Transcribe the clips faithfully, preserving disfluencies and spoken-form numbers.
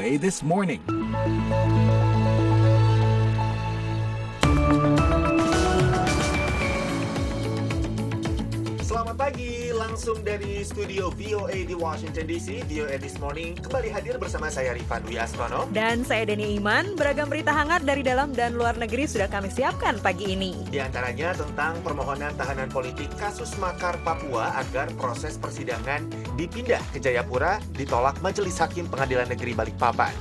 O A This Morning. Selamat pagi, langsung dari studio V O A di Washington D C. V O A This Morning kembali hadir bersama saya Rifan Dwi Astono. Dan saya Deni Iman. Beragam berita hangat dari dalam dan luar negeri sudah kami siapkan pagi ini. Di antaranya tentang permohonan tahanan politik kasus makar Papua agar proses persidangan dipindah ke Jayapura ditolak Majelis Hakim Pengadilan Negeri Balikpapan.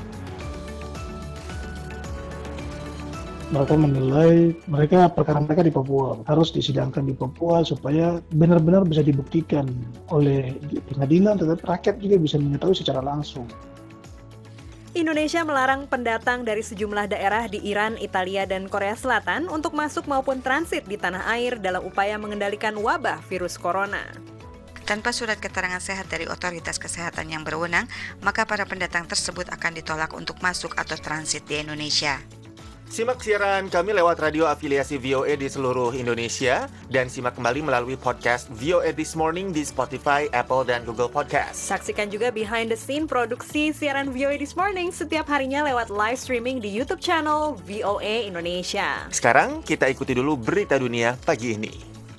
Mereka menilai mereka perkara mereka di Papua harus disidangkan di Papua supaya benar-benar bisa dibuktikan oleh pengadilan, tetapi rakyat juga bisa mengetahui secara langsung. Indonesia melarang pendatang dari sejumlah daerah di Iran, Italia, dan Korea Selatan untuk masuk maupun transit di tanah air dalam upaya mengendalikan wabah virus corona. Tanpa surat keterangan sehat dari otoritas kesehatan yang berwenang, maka para pendatang tersebut akan ditolak untuk masuk atau transit di Indonesia. Simak siaran kami lewat radio afiliasi V O A di seluruh Indonesia dan simak kembali melalui podcast V O A This Morning di Spotify, Apple, dan Google Podcast. Saksikan juga behind the scene produksi siaran V O A This Morning setiap harinya lewat live streaming di YouTube channel V O A Indonesia. Sekarang kita ikuti dulu berita dunia pagi ini.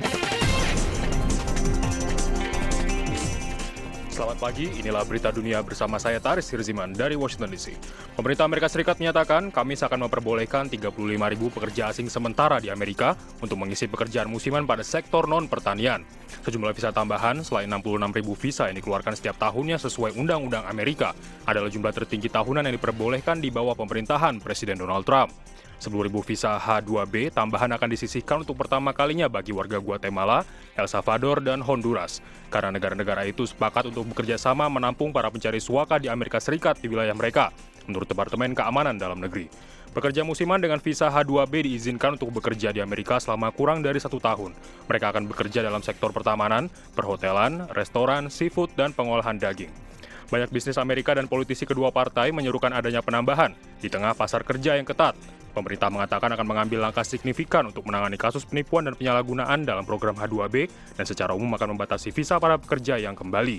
Selamat pagi, inilah berita dunia bersama saya Taris Hirziman dari Washington D C. Pemerintah Amerika Serikat menyatakan Kamis akan memperbolehkan tiga puluh lima ribu pekerja asing sementara di Amerika untuk mengisi pekerjaan musiman pada sektor non-pertanian. Sejumlah visa tambahan selain enam puluh enam ribu visa yang dikeluarkan setiap tahunnya sesuai Undang-Undang Amerika adalah jumlah tertinggi tahunan yang diperbolehkan di bawah pemerintahan Presiden Donald Trump. sepuluh ribu visa H dua B tambahan akan disisihkan untuk pertama kalinya bagi warga Guatemala, El Salvador, dan Honduras. Karena negara-negara itu sepakat untuk bekerja sama menampung para pencari suaka di Amerika Serikat di wilayah mereka, menurut Departemen Keamanan Dalam Negeri. Pekerja musiman dengan visa H dua B diizinkan untuk bekerja di Amerika selama kurang dari satu tahun. Mereka akan bekerja dalam sektor pertamanan, perhotelan, restoran, seafood, dan pengolahan daging. Banyak bisnis Amerika dan politisi kedua partai menyerukan adanya penambahan di tengah pasar kerja yang ketat. Pemerintah mengatakan akan mengambil langkah signifikan untuk menangani kasus penipuan dan penyalahgunaan dalam program H dua B dan secara umum akan membatasi visa para pekerja yang kembali.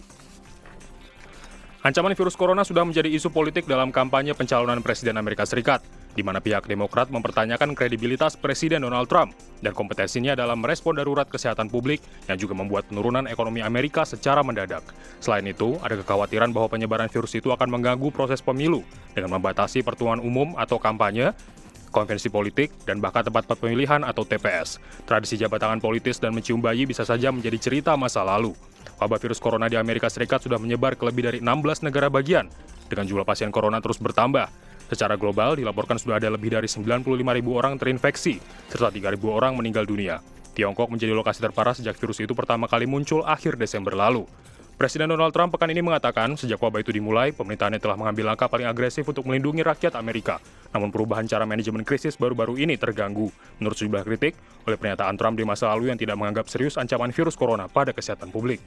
Ancaman virus corona sudah menjadi isu politik dalam kampanye pencalonan Presiden Amerika Serikat, di mana pihak Demokrat mempertanyakan kredibilitas Presiden Donald Trump dan kompetensinya dalam merespon darurat kesehatan publik yang juga membuat penurunan ekonomi Amerika secara mendadak. Selain itu, ada kekhawatiran bahwa penyebaran virus itu akan mengganggu proses pemilu dengan membatasi pertemuan umum atau kampanye, konvensi politik, dan bahkan tempat pemilihan atau T P S. Tradisi jabat tangan politis dan mencium bayi bisa saja menjadi cerita masa lalu. Wabah virus corona di Amerika Serikat sudah menyebar ke lebih dari enam belas negara bagian, dengan jumlah pasien corona terus bertambah. Secara global, dilaporkan sudah ada lebih dari sembilan puluh lima ribu orang terinfeksi, serta tiga ribu orang meninggal dunia. Tiongkok menjadi lokasi terparah sejak virus itu pertama kali muncul akhir Desember lalu. Presiden Donald Trump pekan ini mengatakan sejak wabah itu dimulai, pemerintahannya telah mengambil langkah paling agresif untuk melindungi rakyat Amerika. Namun perubahan cara manajemen krisis baru-baru ini terganggu, menurut sejumlah kritik, oleh pernyataan Trump di masa lalu yang tidak menganggap serius ancaman virus corona pada kesehatan publik.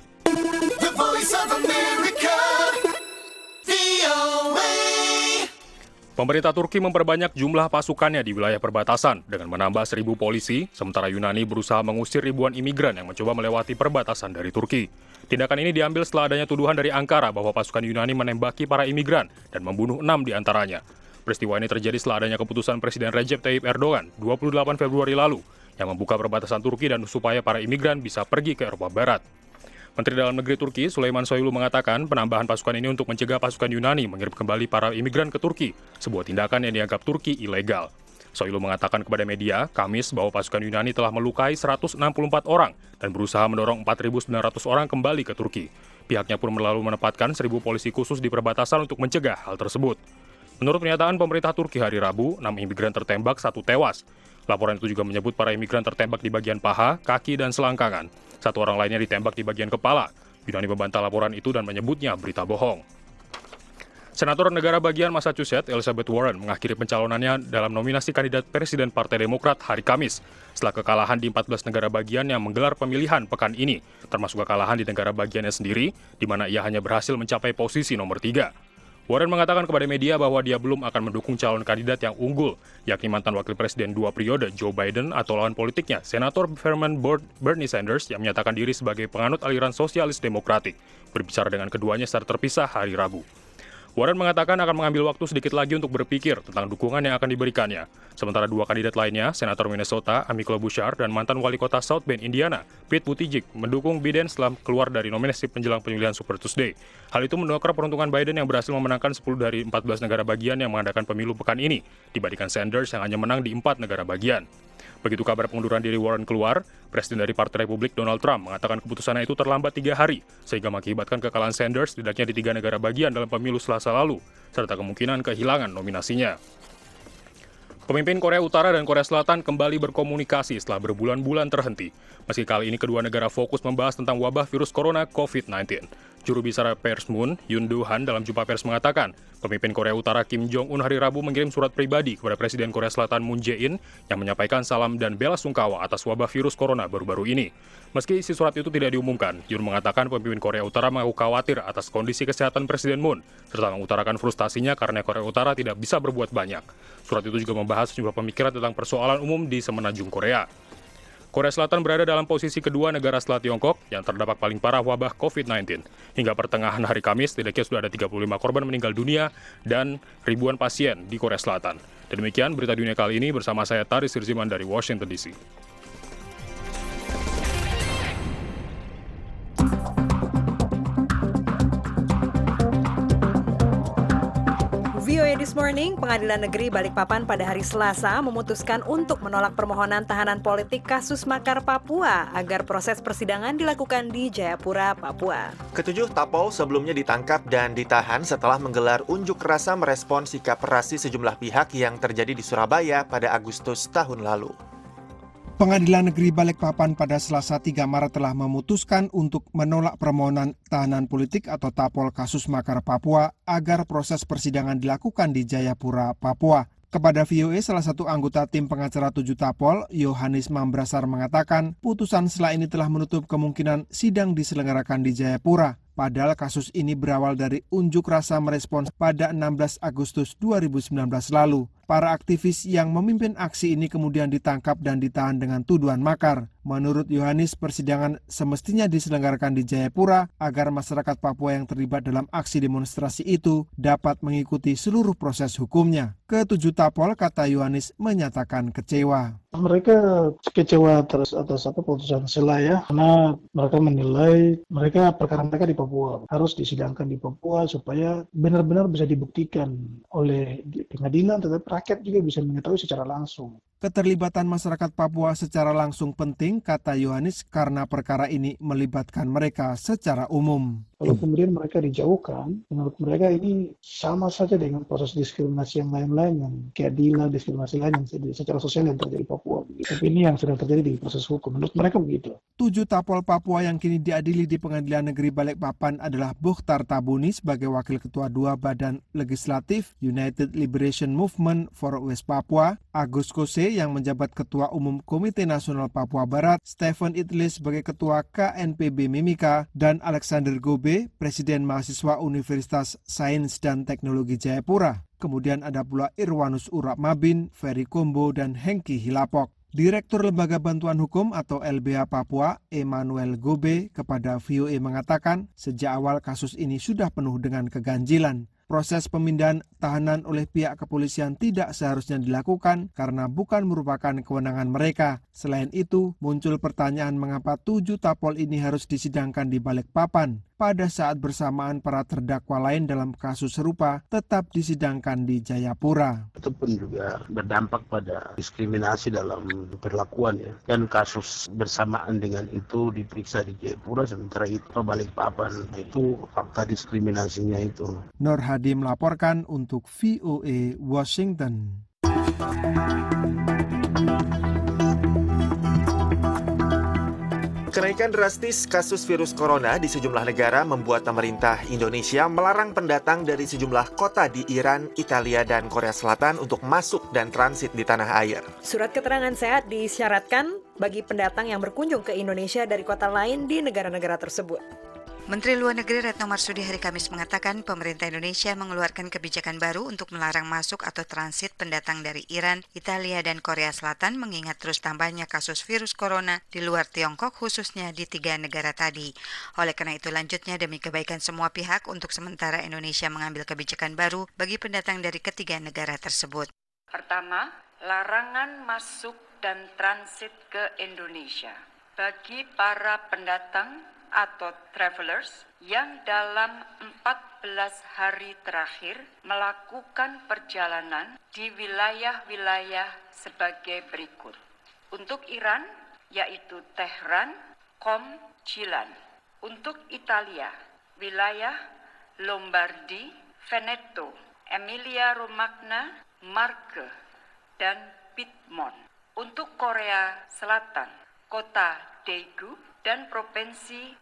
The Voice of America, V O A. Pemerintah Turki memperbanyak jumlah pasukannya di wilayah perbatasan dengan menambah seribu polisi, sementara Yunani berusaha mengusir ribuan imigran yang mencoba melewati perbatasan dari Turki. Tindakan ini diambil setelah adanya tuduhan dari Ankara bahwa pasukan Yunani menembaki para imigran dan membunuh enam di antaranya. Peristiwa ini terjadi setelah adanya keputusan Presiden Recep Tayyip Erdogan dua puluh delapan Februari lalu yang membuka perbatasan Turki dan supaya para imigran bisa pergi ke Eropa Barat. Menteri Dalam Negeri Turki, Suleyman Soylu, mengatakan penambahan pasukan ini untuk mencegah pasukan Yunani mengirim kembali para imigran ke Turki, sebuah tindakan yang dianggap Turki ilegal. Soylu mengatakan kepada media, Kamis, bahwa pasukan Yunani telah melukai seratus enam puluh empat orang dan berusaha mendorong empat ribu sembilan ratus orang kembali ke Turki. Pihaknya pun lalu menempatkan seribu polisi khusus di perbatasan untuk mencegah hal tersebut. Menurut pernyataan pemerintah Turki hari Rabu, enam imigran tertembak, satu tewas. Laporan itu juga menyebut para imigran tertembak di bagian paha, kaki, dan selangkangan. Satu orang lainnya ditembak di bagian kepala. Yunani membantah laporan itu dan menyebutnya berita bohong. Senator negara bagian Massachusetts, Elizabeth Warren, mengakhiri pencalonannya dalam nominasi kandidat Presiden Partai Demokrat hari Kamis, setelah kekalahan di empat belas negara bagian yang menggelar pemilihan pekan ini, termasuk kekalahan di negara bagiannya sendiri, di mana ia hanya berhasil mencapai posisi nomor tiga. Warren mengatakan kepada media bahwa dia belum akan mendukung calon kandidat yang unggul, yakni mantan wakil presiden dua periode Joe Biden atau lawan politiknya, Senator Vermont Bernie Sanders yang menyatakan diri sebagai penganut aliran sosialis demokratik, berbicara dengan keduanya secara terpisah hari Rabu. Warren mengatakan akan mengambil waktu sedikit lagi untuk berpikir tentang dukungan yang akan diberikannya. Sementara dua kandidat lainnya, Senator Minnesota, Amy Klobuchar, dan mantan wali kota South Bend, Indiana, Pete Buttigieg, mendukung Biden setelah keluar dari nominasi menjelang pemilihan Super Tuesday. Hal itu mendongkrak peruntungan Biden yang berhasil memenangkan sepuluh dari empat belas negara bagian yang mengadakan pemilu pekan ini, dibandingkan Sanders yang hanya menang di empat negara bagian. Begitu kabar pengunduran diri Warren keluar, Presiden dari Partai Republik Donald Trump mengatakan keputusannya itu terlambat tiga hari, sehingga mengakibatkan kekalahan Sanders setidaknya di tiga negara bagian dalam pemilu Selasa lalu, serta kemungkinan kehilangan nominasinya. Pemimpin Korea Utara dan Korea Selatan kembali berkomunikasi setelah berbulan-bulan terhenti. Meski kali ini kedua negara fokus membahas tentang wabah virus corona covid sembilan belas. Juru bicara Pers Moon, Yoon Do-han dalam jumpa pers mengatakan, pemimpin Korea Utara Kim Jong-un hari Rabu mengirim surat pribadi kepada Presiden Korea Selatan Moon Jae-in yang menyampaikan salam dan bela sungkawa atas wabah virus corona baru-baru ini. Meski isi surat itu tidak diumumkan, Yoon mengatakan pemimpin Korea Utara mengaku khawatir atas kondisi kesehatan Presiden Moon, serta mengutarakan frustasinya karena Korea Utara tidak bisa berbuat banyak. Surat itu juga membahas sejumlah pemikiran tentang persoalan umum di semenanjung Korea. Korea Selatan berada dalam posisi kedua negara setelah Tiongkok yang terdampak paling parah wabah covid sembilan belas. Hingga pertengahan hari Kamis, setidaknya sudah ada tiga puluh lima korban meninggal dunia dan ribuan pasien di Korea Selatan. Dan demikian berita dunia kali ini bersama saya Taris Sirziman dari Washington D C. V O A This Morning, Pengadilan Negeri Balikpapan pada hari Selasa memutuskan untuk menolak permohonan tahanan politik kasus makar Papua agar proses persidangan dilakukan di Jayapura, Papua. Ketujuh tapol sebelumnya ditangkap dan ditahan setelah menggelar unjuk rasa merespon sikap rasi sejumlah pihak yang terjadi di Surabaya pada Agustus tahun lalu. Pengadilan Negeri Balikpapan pada Selasa tiga Maret telah memutuskan untuk menolak permohonan tahanan politik atau tapol kasus makar Papua agar proses persidangan dilakukan di Jayapura, Papua. Kepada V O A, salah satu anggota tim pengacara tujuh tapol, Yohanes Mambrasar mengatakan putusan setelah ini telah menutup kemungkinan sidang diselenggarakan di Jayapura. Padahal kasus ini berawal dari unjuk rasa merespons pada enam belas Agustus dua ribu sembilan belas lalu. Para aktivis yang memimpin aksi ini kemudian ditangkap dan ditahan dengan tuduhan makar. Menurut Yohanes, persidangan semestinya diselenggarakan di Jayapura agar masyarakat Papua yang terlibat dalam aksi demonstrasi itu dapat mengikuti seluruh proses hukumnya. Ketujuh tapol, kata Yohanes, menyatakan kecewa. Mereka kecewa atas atas apa putusan sela ya, karena mereka menilai mereka perkara mereka di Papua harus disidangkan di Papua supaya benar-benar bisa dibuktikan oleh pengadilan, tetapi rakyat juga bisa mengetahui secara langsung. Keterlibatan masyarakat Papua secara langsung penting, kata Yohanes, karena perkara ini melibatkan mereka secara umum. Kalau kemudian mereka dijauhkan, menurut mereka ini sama saja dengan proses diskriminasi yang lain-lain, yang keadilan, diskriminasi lain yang secara sosial yang terjadi di Papua. Tapi ini yang sedang terjadi di proses hukum. Menurut mereka begitu. Tujuh tapol Papua yang kini diadili di Pengadilan Negeri Balikpapan adalah Bokhtar Tabuni sebagai Wakil Ketua dua Badan Legislatif United Liberation Movement for West Papua, Agus Kose yang menjabat Ketua Umum Komite Nasional Papua Barat, Stephen Idlis sebagai Ketua K N P B Mimika, dan Alexander Gobe, Presiden Mahasiswa Universitas Sains dan Teknologi Jayapura. Kemudian ada pula Irwanus Urap Mabin, Ferry Kombo, dan Hengki Hilapok. Direktur Lembaga Bantuan Hukum atau L B H Papua, Emmanuel Gobe, kepada V O A mengatakan sejak awal kasus ini sudah penuh dengan keganjilan. Proses pemindahan tahanan oleh pihak kepolisian tidak seharusnya dilakukan karena bukan merupakan kewenangan mereka. Selain itu, muncul pertanyaan mengapa tujuh tapol ini harus disidangkan di Balikpapan. Pada saat bersamaan para terdakwa lain dalam kasus serupa tetap disidangkan di Jayapura. Itu pun juga berdampak pada diskriminasi dalam perlakuan ya. Dan kasus bersamaan dengan itu diperiksa di Jayapura, sementara itu Balikpapan. Itu fakta diskriminasinya itu. Nur Hadi melaporkan untuk V O A Washington. Kenaikan drastis kasus virus corona di sejumlah negara membuat pemerintah Indonesia melarang pendatang dari sejumlah kota di Iran, Italia, dan Korea Selatan untuk masuk dan transit di tanah air. Surat keterangan sehat disyaratkan bagi pendatang yang berkunjung ke Indonesia dari kota lain di negara-negara tersebut. Menteri Luar Negeri Retno Marsudi hari Kamis mengatakan pemerintah Indonesia mengeluarkan kebijakan baru untuk melarang masuk atau transit pendatang dari Iran, Italia, dan Korea Selatan mengingat terus tambahnya kasus virus corona di luar Tiongkok khususnya di tiga negara tadi. Oleh karena itu lanjutnya demi kebaikan semua pihak untuk sementara Indonesia mengambil kebijakan baru bagi pendatang dari ketiga negara tersebut. Pertama, larangan masuk dan transit ke Indonesia bagi para pendatang atau travelers yang dalam empat belas hari terakhir melakukan perjalanan di wilayah-wilayah sebagai berikut. Untuk Iran, yaitu Tehran, Qom, Cilan. Untuk Italia, wilayah Lombardi, Veneto, Emilia-Romagna, Marke, dan Piedmont. Untuk Korea Selatan, kota Daegu, dan Provinsi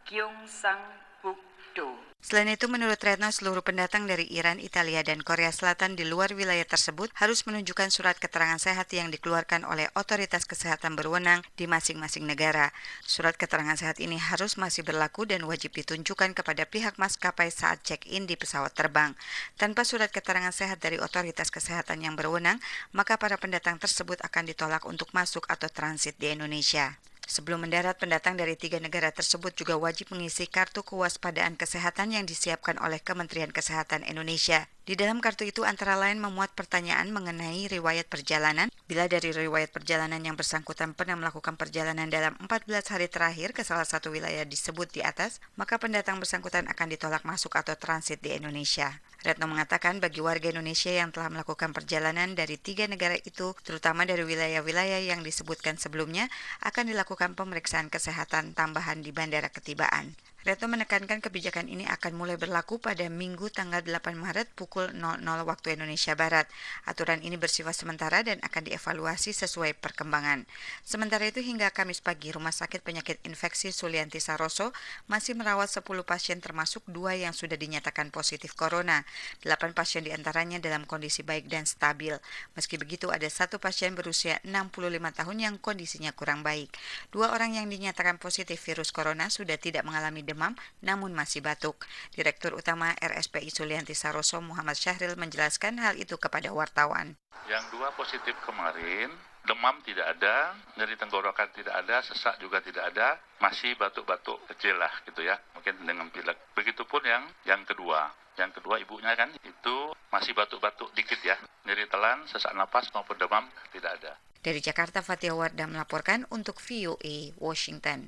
Gyeongsang-buk-do. Selain itu, menurut Retno, seluruh pendatang dari Iran, Italia, dan Korea Selatan di luar wilayah tersebut harus menunjukkan surat keterangan sehat yang dikeluarkan oleh otoritas kesehatan berwenang di masing-masing negara. Surat keterangan sehat ini harus masih berlaku dan wajib ditunjukkan kepada pihak maskapai saat check-in di pesawat terbang. Tanpa surat keterangan sehat dari otoritas kesehatan yang berwenang, maka para pendatang tersebut akan ditolak untuk masuk atau transit di Indonesia. Sebelum mendarat, pendatang dari tiga negara tersebut juga wajib mengisi kartu kewaspadaan kesehatan yang disiapkan oleh Kementerian Kesehatan Indonesia. Di dalam kartu itu antara lain memuat pertanyaan mengenai riwayat perjalanan. Bila dari riwayat perjalanan yang bersangkutan pernah melakukan perjalanan dalam empat belas hari terakhir ke salah satu wilayah disebut di atas, maka pendatang bersangkutan akan ditolak masuk atau transit di Indonesia. Retno mengatakan bagi warga Indonesia yang telah melakukan perjalanan dari tiga negara itu, terutama dari wilayah-wilayah yang disebutkan sebelumnya, akan dilakukan pemeriksaan kesehatan tambahan di bandara ketibaan. Retno menekankan kebijakan ini akan mulai berlaku pada Minggu tanggal delapan Maret pukul nol nol waktu Indonesia Barat. Aturan ini bersifat sementara dan akan dievaluasi sesuai perkembangan. Sementara itu hingga Kamis pagi, Rumah Sakit Penyakit Infeksi Sulianti Saroso masih merawat sepuluh pasien termasuk dua yang sudah dinyatakan positif corona. Delapan pasien diantaranya dalam kondisi baik dan stabil. Meski begitu ada satu pasien berusia enam puluh lima tahun yang kondisinya kurang baik. Dua orang yang dinyatakan positif virus corona sudah tidak mengalami demam namun masih batuk. Direktur Utama R S P I Sulianti Saroso Muhammad Syahril menjelaskan hal itu kepada wartawan. Yang dua positif kemarin, demam tidak ada, nyeri tenggorokan tidak ada, sesak juga tidak ada, masih batuk-batuk kecil lah gitu ya, mungkin dengan pilek. Begitupun yang yang kedua. Yang kedua ibunya kan itu masih batuk-batuk dikit ya, nyeri telan, sesak napas maupun demam tidak ada. Dari Jakarta, Fatia Wardah melaporkan untuk V O A Washington.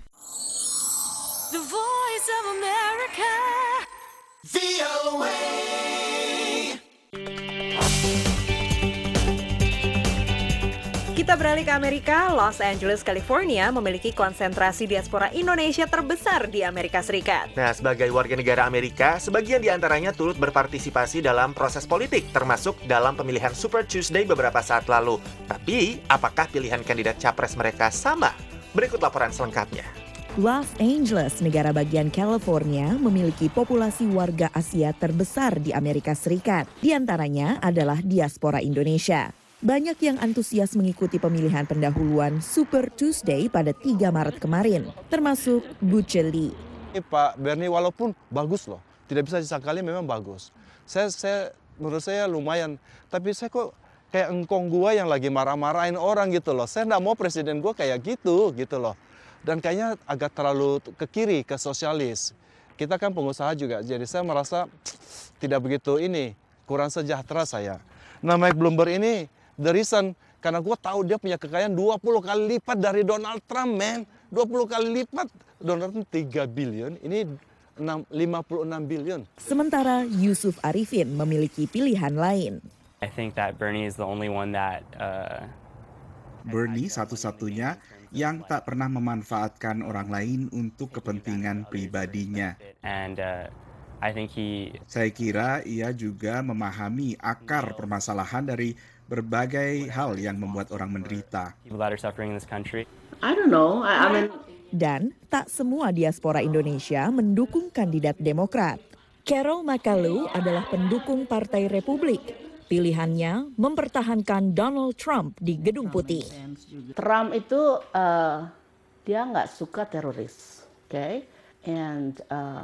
The Voice of America, V O A. Kita beralih ke Amerika. Los Angeles, California memiliki konsentrasi diaspora Indonesia terbesar di Amerika Serikat. Nah, sebagai warga negara Amerika, sebagian di antaranya turut berpartisipasi dalam proses politik, termasuk dalam pemilihan Super Tuesday beberapa saat lalu. Tapi, apakah pilihan kandidat capres mereka sama? Berikut laporan selengkapnya. Los Angeles, negara bagian California, memiliki populasi warga Asia terbesar di Amerika Serikat. Di antaranya adalah diaspora Indonesia. Banyak yang antusias mengikuti pemilihan pendahuluan Super Tuesday pada tiga Maret kemarin, termasuk Buce Lee. Pak Bernie walaupun bagus loh, tidak bisa disangkali memang bagus. Saya, saya menurut saya lumayan, tapi saya kok kayak engkong gua yang lagi marah-marahin orang gitu loh. Saya nggak mau presiden gua kayak gitu, gitu loh. Dan kayaknya agak terlalu ke kiri, ke sosialis. Kita kan pengusaha juga, jadi saya merasa tidak begitu ini, kurang sejahtera saya. Nah, Mike Bloomberg ini, the reason, karena gue tahu dia punya kekayaan dua puluh kali lipat dari Donald Trump, man. dua puluh kali lipat, Donald Trump tiga bilion, ini lima puluh enam bilion. Sementara Yusuf Arifin memiliki pilihan lain. I think that Bernie is the only one that uh... Bernie satu-satunya yang tak pernah memanfaatkan orang lain untuk kepentingan pribadinya. And, uh, I think he... Saya kira ia juga memahami akar permasalahan dari berbagai hal yang membuat orang menderita. People that are suffering in this country. I don't know. I, I mean... Dan tak semua diaspora Indonesia mendukung kandidat Demokrat. Carol Makalu adalah pendukung Partai Republik. Pilihannya mempertahankan Donald Trump di Gedung Putih. Trump itu uh, dia nggak suka teroris, oke? Okay? And uh,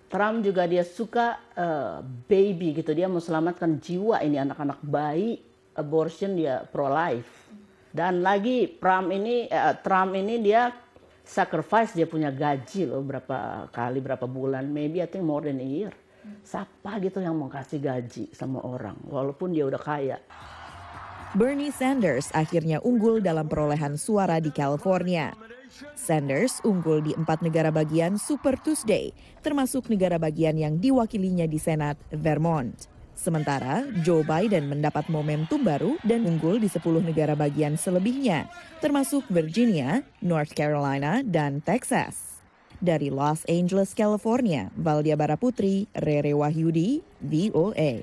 Trump juga dia suka uh, baby gitu, dia mau selamatkan jiwa ini anak-anak bayi, abortion dia pro life. Dan lagi Trump ini uh, Trump ini dia sacrifice dia punya gaji loh berapa kali berapa bulan, maybe I think more than a year. Siapa gitu yang mau kasih gaji sama orang walaupun dia udah kaya. Bernie Sanders akhirnya unggul dalam perolehan suara di California. Sanders unggul di empat negara bagian Super Tuesday, termasuk negara bagian yang diwakilinya di Senat, Vermont. Sementara Joe Biden mendapat momentum baru dan unggul di sepuluh negara bagian selebihnya, termasuk Virginia, North Carolina, dan Texas. Dari Los Angeles, California, Valdia Baraputri, Rere Wahyudi, V O A.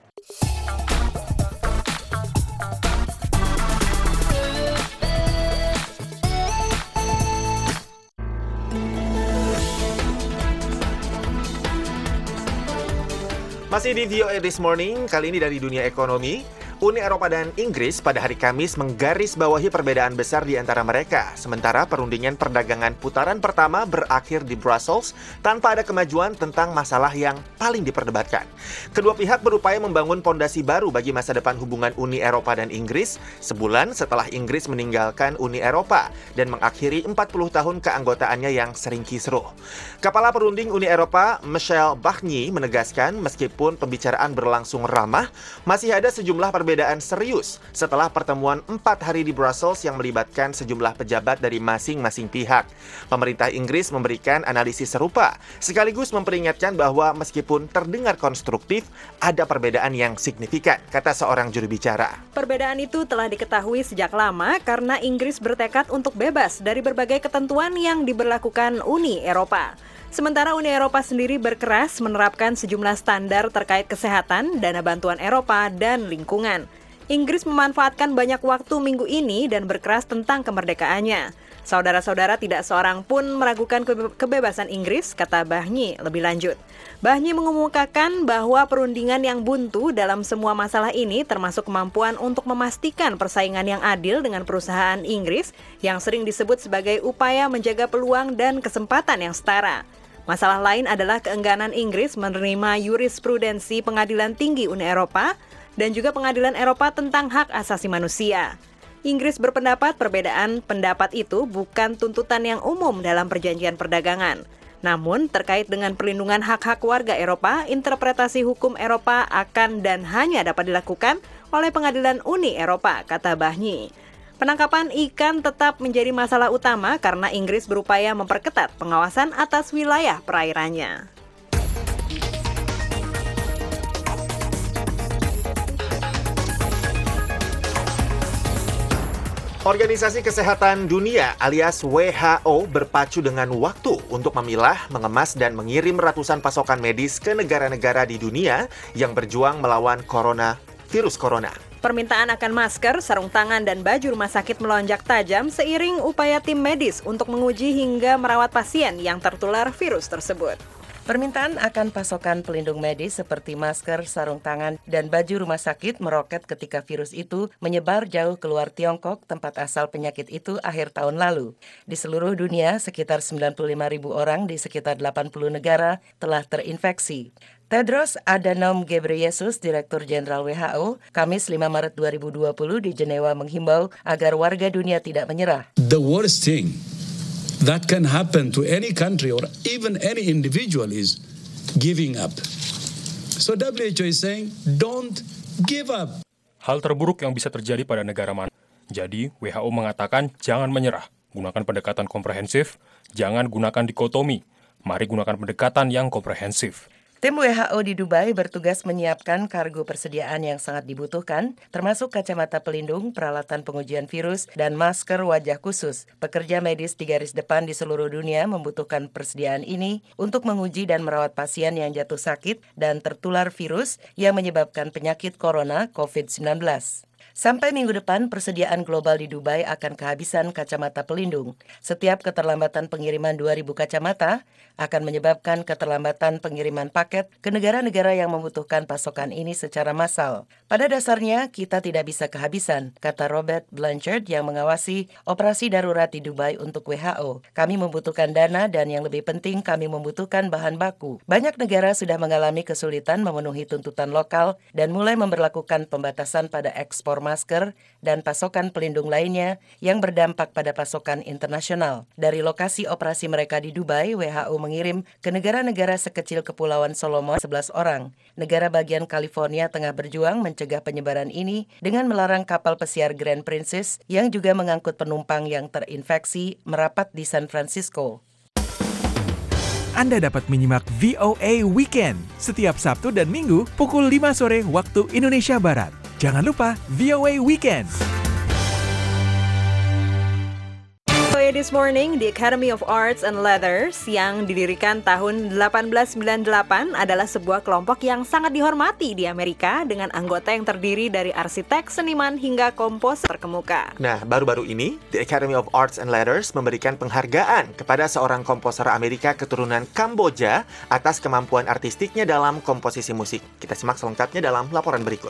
Masih di V O A This Morning, kali ini dari dunia ekonomi. Uni Eropa dan Inggris pada hari Kamis menggarisbawahi perbedaan besar di antara mereka. Sementara perundingan perdagangan putaran pertama berakhir di Brussels tanpa ada kemajuan tentang masalah yang paling diperdebatkan. Kedua pihak berupaya membangun pondasi baru bagi masa depan hubungan Uni Eropa dan Inggris sebulan setelah Inggris meninggalkan Uni Eropa dan mengakhiri empat puluh tahun keanggotaannya yang sering kisruh. Kepala perunding Uni Eropa, Michel Barnier, menegaskan meskipun pembicaraan berlangsung ramah, masih ada sejumlah perbedaan serius setelah pertemuan empat hari di Brussels yang melibatkan sejumlah pejabat dari masing-masing pihak. Pemerintah Inggris memberikan analisis serupa, sekaligus memperingatkan bahwa meskipun terdengar konstruktif, ada perbedaan yang signifikan, kata seorang juru bicara. Perbedaan itu telah diketahui sejak lama karena Inggris bertekad untuk bebas dari berbagai ketentuan yang diberlakukan Uni Eropa. Sementara Uni Eropa sendiri berkeras menerapkan sejumlah standar terkait kesehatan, dana bantuan Eropa, dan lingkungan. Inggris memanfaatkan banyak waktu minggu ini dan berkeras tentang kemerdekaannya. Saudara-saudara, tidak seorang pun meragukan kebebasan Inggris, kata Barnier lebih lanjut. Barnier mengumumkakan bahwa perundingan yang buntu dalam semua masalah ini termasuk kemampuan untuk memastikan persaingan yang adil dengan perusahaan Inggris yang sering disebut sebagai upaya menjaga peluang dan kesempatan yang setara. Masalah lain adalah keengganan Inggris menerima jurisprudensi Pengadilan Tinggi Uni Eropa dan juga Pengadilan Eropa tentang hak asasi manusia. Inggris berpendapat perbedaan pendapat itu bukan tuntutan yang umum dalam perjanjian perdagangan. Namun, terkait dengan perlindungan hak-hak warga Eropa, interpretasi hukum Eropa akan dan hanya dapat dilakukan oleh Pengadilan Uni Eropa, kata Barnier. Penangkapan ikan tetap menjadi masalah utama karena Inggris berupaya memperketat pengawasan atas wilayah perairannya. Organisasi Kesehatan Dunia alias W H O berpacu dengan waktu untuk memilah, mengemas, dan mengirim ratusan pasokan medis ke negara-negara di dunia yang berjuang melawan corona, virus corona. Permintaan akan masker, sarung tangan, dan baju rumah sakit melonjak tajam seiring upaya tim medis untuk menguji hingga merawat pasien yang tertular virus tersebut. Permintaan akan pasokan pelindung medis seperti masker, sarung tangan, dan baju rumah sakit meroket ketika virus itu menyebar jauh keluar Tiongkok, tempat asal penyakit itu akhir tahun lalu. Di seluruh dunia, sekitar sembilan puluh lima ribu orang di sekitar delapan puluh negara telah terinfeksi. Tedros Adhanom Ghebreyesus, Direktur Jenderal W H O, Kamis lima Maret dua ribu dua puluh di Jenewa menghimbau agar warga dunia tidak menyerah. The worst thing that can happen to any country or even any individual is giving up. So W H O is saying, don't give up. Hal terburuk yang bisa terjadi pada negara mana. Jadi, W H O mengatakan jangan menyerah. Gunakan pendekatan komprehensif, jangan gunakan dikotomi. Mari gunakan pendekatan yang komprehensif. Tim W H O di Dubai bertugas menyiapkan kargo persediaan yang sangat dibutuhkan, termasuk kacamata pelindung, peralatan pengujian virus, dan masker wajah khusus. Pekerja medis di garis depan di seluruh dunia membutuhkan persediaan ini untuk menguji dan merawat pasien yang jatuh sakit dan tertular virus yang menyebabkan penyakit corona covid sembilan belas. Sampai minggu depan, persediaan global di Dubai akan kehabisan kacamata pelindung. Setiap keterlambatan pengiriman dua ribu kacamata akan menyebabkan keterlambatan pengiriman paket ke negara-negara yang membutuhkan pasokan ini secara massal. Pada dasarnya, kita tidak bisa kehabisan, kata Robert Blanchard yang mengawasi operasi darurat di Dubai untuk W H O. Kami membutuhkan dana dan yang lebih penting, kami membutuhkan bahan baku. Banyak negara sudah mengalami kesulitan memenuhi tuntutan lokal dan mulai memberlakukan pembatasan pada ekspor masker dan pasokan pelindung lainnya yang berdampak pada pasokan internasional. Dari lokasi operasi mereka di Dubai, W H O mengirim ke negara-negara sekecil Kepulauan Solomon sebelas orang. Negara bagian California tengah berjuang mencegah penyebaran ini dengan melarang kapal pesiar Grand Princess yang juga mengangkut penumpang yang terinfeksi merapat di San Francisco. Anda dapat menyimak V O A Weekend setiap Sabtu dan Minggu pukul lima sore waktu Indonesia Barat. Jangan lupa V O A Weekend. This Morning, the Academy of Arts and Letters yang didirikan tahun delapan belas sembilan puluh delapan adalah sebuah kelompok yang sangat dihormati di Amerika dengan anggota yang terdiri dari arsitek, seniman, hingga komposer terkemuka. Nah, baru-baru ini, the Academy of Arts and Letters memberikan penghargaan kepada seorang komposer Amerika keturunan Kamboja atas kemampuan artistiknya dalam komposisi musik. Kita simak selengkapnya dalam laporan berikut.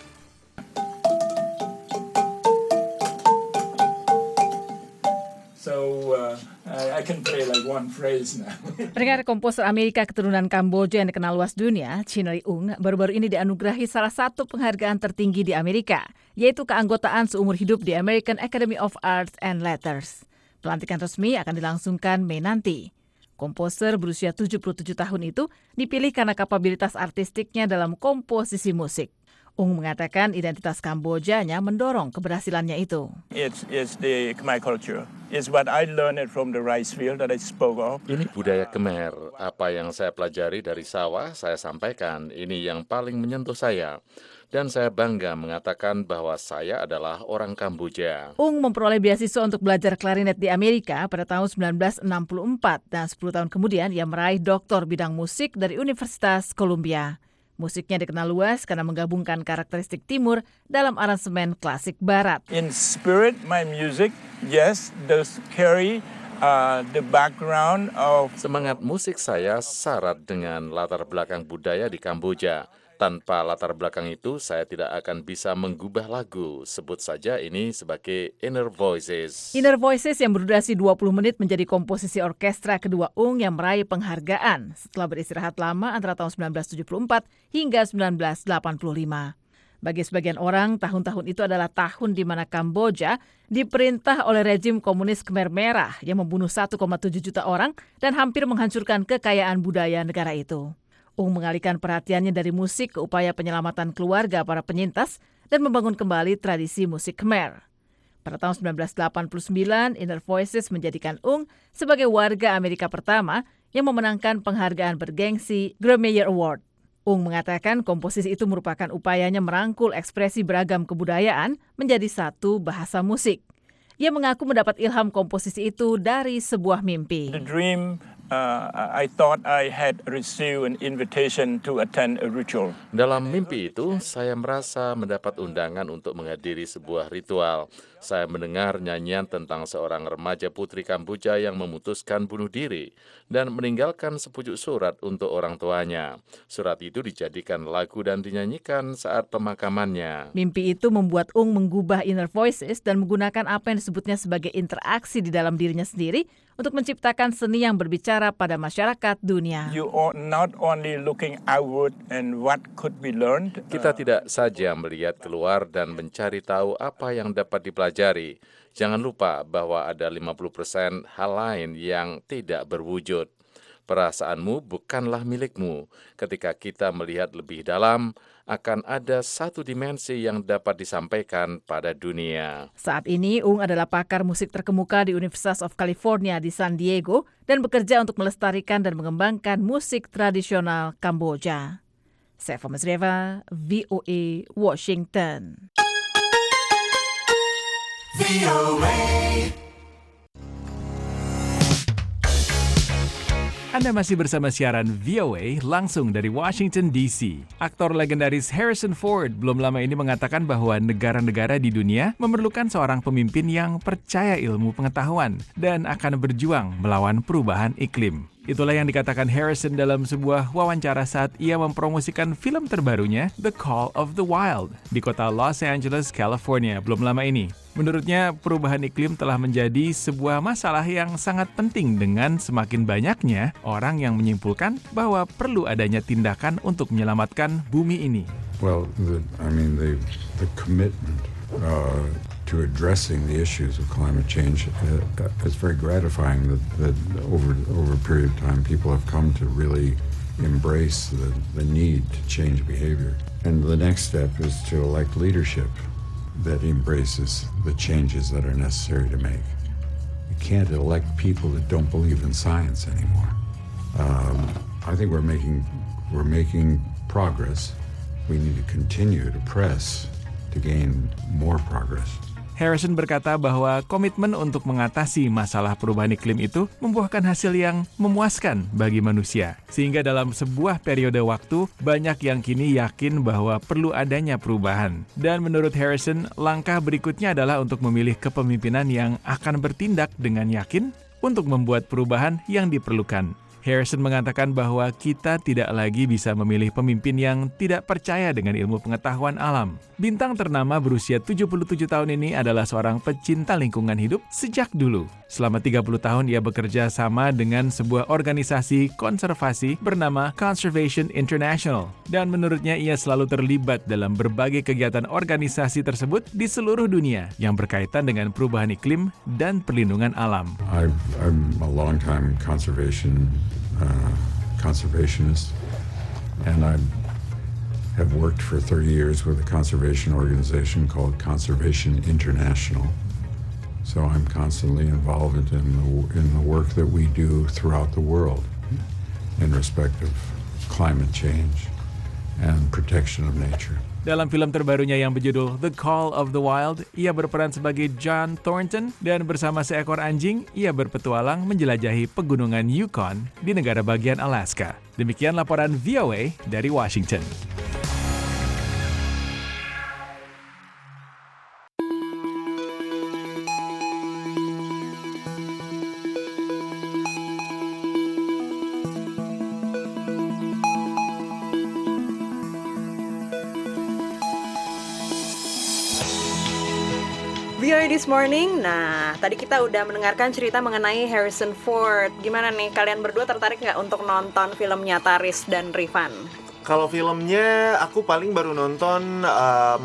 So uh, I can play like one phrase now. Pendengar, komposer Amerika keturunan Kamboja yang dikenal luas dunia, Chin Lee-eung, baru-baru ini dianugerahi salah satu penghargaan tertinggi di Amerika, yaitu keanggotaan seumur hidup di American Academy of Arts and Letters. Pelantikan resmi akan dilangsungkan Mei nanti. Komposer berusia tujuh puluh tujuh tahun itu dipilih karena kapabilitas artistiknya dalam komposisi musik. Ung mengatakan identitas Kambojanya mendorong keberhasilannya itu. It's, it's the Khmer culture. It's what I learned from the rice field that I spoke of. Ini budaya Khmer. Apa yang saya pelajari dari sawah, saya sampaikan. Ini yang paling menyentuh saya. Dan saya bangga mengatakan bahwa saya adalah orang Kamboja. Ung memperoleh beasiswa untuk belajar klarinet di Amerika pada tahun sembilan belas enam puluh empat dan sepuluh tahun kemudian ia meraih doktor bidang musik dari Universitas Columbia. Musiknya dikenal luas karena menggabungkan karakteristik timur dalam aransemen klasik barat. In spirit, my music, yes, does carry uh, the background of... Semangat musik saya syarat dengan latar belakang budaya di Kamboja. Tanpa latar belakang itu, saya tidak akan bisa menggubah lagu. Sebut saja ini sebagai Inner Voices. Inner Voices yang berdurasi dua puluh menit menjadi komposisi orkestra kedua Ung yang meraih penghargaan setelah beristirahat lama antara tahun sembilan belas tujuh puluh empat hingga sembilan belas delapan puluh lima. Bagi sebagian orang, tahun-tahun itu adalah tahun di mana Kamboja diperintah oleh rejim komunis Khmer Merah yang membunuh satu koma tujuh juta orang dan hampir menghancurkan kekayaan budaya negara itu. Ung mengalihkan perhatiannya dari musik ke upaya penyelamatan keluarga para penyintas dan membangun kembali tradisi musik Khmer. Pada tahun sembilan belas delapan puluh sembilan, Inner Voices menjadikan Ung sebagai warga Amerika pertama yang memenangkan penghargaan bergengsi Grammy Award. Ung mengatakan komposisi itu merupakan upayanya merangkul ekspresi beragam kebudayaan menjadi satu bahasa musik. Ia mengaku mendapat ilham komposisi itu dari sebuah mimpi. The dream, uh, I thought I had received an invitation to attend a ritual. Dalam mimpi itu, saya merasa mendapat undangan untuk menghadiri sebuah ritual. Saya mendengar nyanyian tentang seorang remaja putri Kamboja yang memutuskan bunuh diri dan meninggalkan sepucuk surat untuk orang tuanya. Surat itu dijadikan lagu dan dinyanyikan saat pemakamannya. Mimpi itu membuat Ung menggubah Inner Voices dan menggunakan apa yang disebutnya sebagai interaksi di dalam dirinya sendiri untuk menciptakan seni yang berbicara pada masyarakat dunia. You are not only looking outward and what could be learned. Kita tidak saja melihat keluar dan mencari tahu apa yang dapat dipelajari. Jangan lupa bahwa ada lima puluh persen hal lain yang tidak berwujud. Perasaanmu bukanlah milikmu. Ketika kita melihat lebih dalam, akan ada satu dimensi yang dapat disampaikan pada dunia. Saat ini, Ung adalah pakar musik terkemuka di University of California di San Diego dan bekerja untuk melestarikan dan mengembangkan musik tradisional Kamboja. Seva Mesreva, V O A, Washington. V O A Anda masih bersama siaran V O A langsung dari Washington D C. Aktor legendaris Harrison Ford belum lama ini mengatakan bahwa negara-negara di dunia memerlukan seorang pemimpin yang percaya ilmu pengetahuan dan akan berjuang melawan perubahan iklim. Itulah yang dikatakan Harrison dalam sebuah wawancara saat ia mempromosikan film terbarunya The Call of the Wild di kota Los Angeles, California belum lama ini. Menurutnya, perubahan iklim telah menjadi sebuah masalah yang sangat penting dengan semakin banyaknya orang yang menyimpulkan bahwa perlu adanya tindakan untuk menyelamatkan bumi ini. Well, the, I mean, the, the commitment uh, to addressing the issues of climate change uh, is very gratifying that, that over, over a period of time people have come to really embrace the, the need to change behavior. And the next step is to elect leadership that embraces the changes that are necessary to make. You can't elect people that don't believe in science anymore. Um, I think we're making we're making progress. We need to continue to press to gain more progress. Harrison berkata bahwa komitmen untuk mengatasi masalah perubahan iklim itu membuahkan hasil yang memuaskan bagi manusia. Sehingga dalam sebuah periode waktu, banyak yang kini yakin bahwa perlu adanya perubahan. Dan menurut Harrison, langkah berikutnya adalah untuk memilih kepemimpinan yang akan bertindak dengan yakin untuk membuat perubahan yang diperlukan. Harrison mengatakan bahwa kita tidak lagi bisa memilih pemimpin yang tidak percaya dengan ilmu pengetahuan alam. Bintang ternama berusia tujuh puluh tujuh tahun ini adalah seorang pecinta lingkungan hidup sejak dulu. Selama tiga puluh tahun ia bekerja sama dengan sebuah organisasi konservasi bernama Conservation International. Dan menurutnya ia selalu terlibat dalam berbagai kegiatan organisasi tersebut di seluruh dunia yang berkaitan dengan perubahan iklim dan perlindungan alam. I've, I'm a long-time conservation uh, conservationist, and I have worked for thirty years with a conservation organization called Conservation International. So I'm constantly involved in the, in the work that we do throughout the world in respect of climate change and protection of nature. Dalam film terbarunya yang berjudul The Call of the Wild, ia berperan sebagai John Thornton dan bersama seekor anjing, ia berpetualang menjelajahi pegunungan Yukon di negara bagian Alaska. Demikian laporan V O A dari Washington. V O A This Morning. Nah, tadi kita udah mendengarkan cerita mengenai Harrison Ford. Gimana nih, kalian berdua tertarik nggak untuk nonton filmnya Taris dan Rifan? Kalau filmnya, aku paling baru nonton um,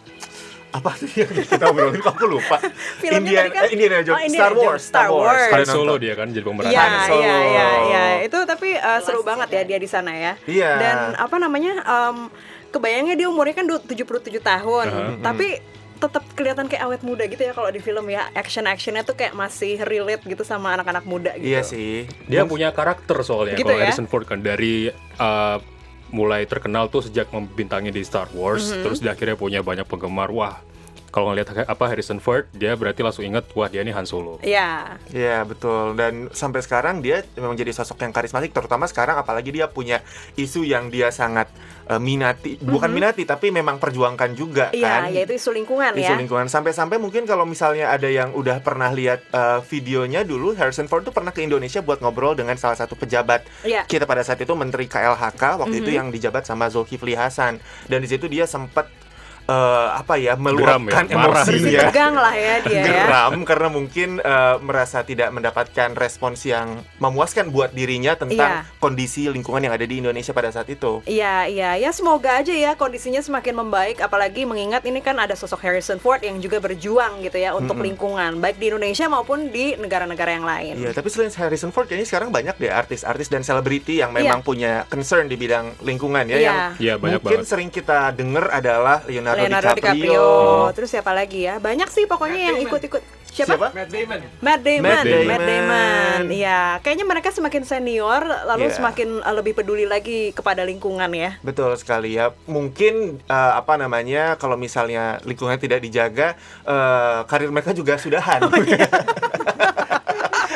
apa tuh yang kita obrolin? Aku lupa. Filmnya tadi kan eh, Indiana Jones, oh, Indiana Star Wars, Jones, Star Wars. Han Solo dia kan jadi pemeran. Iya, Han Solo. iya, iya, iya. Itu tapi uh, seru banget ya dia di sana ya. Iya. Dan apa namanya? Um, kebayangnya dia umurnya kan tujuh puluh tujuh tahun, Uh-huh. tapi tetap kelihatan kayak awet muda gitu ya kalau di film ya. Action-actionnya tuh kayak masih relate gitu sama anak-anak muda gitu. Iya sih. Dia punya karakter soalnya. Gitu Kalau ya? Harrison Ford kan dari uh, mulai terkenal tuh sejak membintangi di Star Wars, Mhm. terus dia akhirnya punya banyak penggemar. Wah, kalau ngelihat apa Harrison Ford, dia berarti langsung inget, wah dia ini Han Solo. Iya. Iya betul, dan sampai sekarang dia memang jadi sosok yang karismatik, terutama sekarang apalagi dia punya isu yang dia sangat uh, minati, bukan Mhm. minati tapi memang perjuangkan juga kan. Iya, yaitu isu lingkungan Isu ya. lingkungan, sampai-sampai mungkin kalau misalnya ada yang udah pernah lihat uh, videonya dulu, Harrison Ford tuh pernah ke Indonesia buat ngobrol dengan salah satu pejabat Iya. kita pada saat itu, Menteri K L H K waktu itu Mhm. yang dijabat sama Zulkifli Hasan, dan di situ dia sempat uh, apa ya Geram meluapkan ya, marah. emosinya. Tegang lah ya dia ya. Geram karena mungkin uh, merasa tidak mendapatkan respons yang memuaskan buat dirinya tentang Iya. kondisi lingkungan yang ada di Indonesia pada saat itu. Iya, iya, ya semoga aja ya kondisinya semakin membaik, apalagi mengingat ini kan ada sosok Harrison Ford yang juga berjuang gitu ya untuk Mm-mm. lingkungan, baik di Indonesia maupun di negara-negara yang lain. Iya, tapi selain Harrison Ford kayaknya sekarang banyak deh artis-artis dan selebriti yang memang Iya. punya concern di bidang lingkungan ya, Iya. yang Iya, banyak mungkin banget. sering kita dengar adalah Leonardo, Leonardo DiCaprio. DiCaprio, terus siapa lagi ya? Banyak sih pokoknya yang ikut-ikut. Siapa? Siapa? Matt Damon. Matt Damon, Matt Damon. Matt Damon. Iya, kayaknya mereka semakin senior, lalu Iya. semakin uh, lebih peduli lagi kepada lingkungan ya. Betul sekali ya. Mungkin uh, apa namanya, kalau misalnya lingkungan tidak dijaga, uh, karir mereka juga sudahan.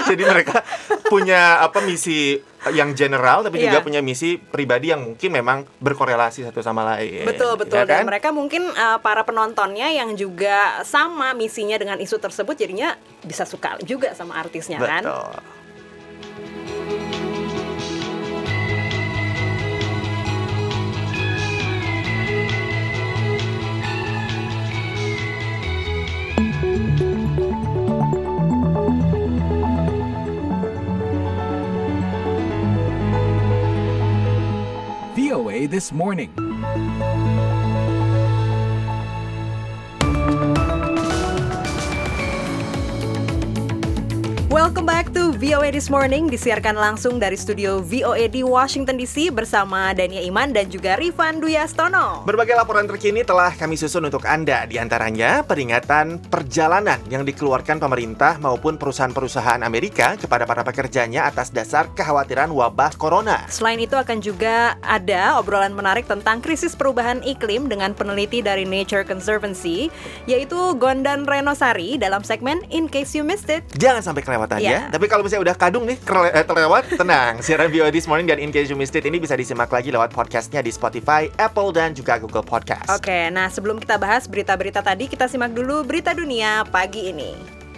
Jadi mereka punya apa misi yang general, tapi juga Iya. punya misi pribadi yang mungkin memang berkorelasi satu sama lain. Betul, betul. Ya kan? Dan mereka mungkin uh, para penontonnya yang juga sama misinya dengan isu tersebut, jadinya bisa suka juga sama artisnya kan. Betul. V O A This Morning. Welcome back to V O A This Morning, disiarkan langsung dari studio V O A di Washington D C bersama Dania Iman dan juga Rifan Duyastono. Berbagai laporan terkini telah kami susun untuk Anda, di antaranya peringatan perjalanan yang dikeluarkan pemerintah maupun perusahaan-perusahaan Amerika kepada para pekerjanya atas dasar kekhawatiran wabah corona. Selain itu akan juga ada obrolan menarik tentang krisis perubahan iklim dengan peneliti dari Nature Conservancy, yaitu Gondan Renosari dalam segmen In Case You Missed It. Jangan sampai kelewatan Ya. ya. Tapi kalau misalnya udah kadung nih kerle- eh, terlewat, tenang. Siaran V O A This Morning dan In Case You Missed It ini bisa disimak lagi lewat podcastnya di Spotify, Apple, dan juga Google Podcast. Oke, nah sebelum kita bahas berita-berita tadi, kita simak dulu berita dunia pagi ini.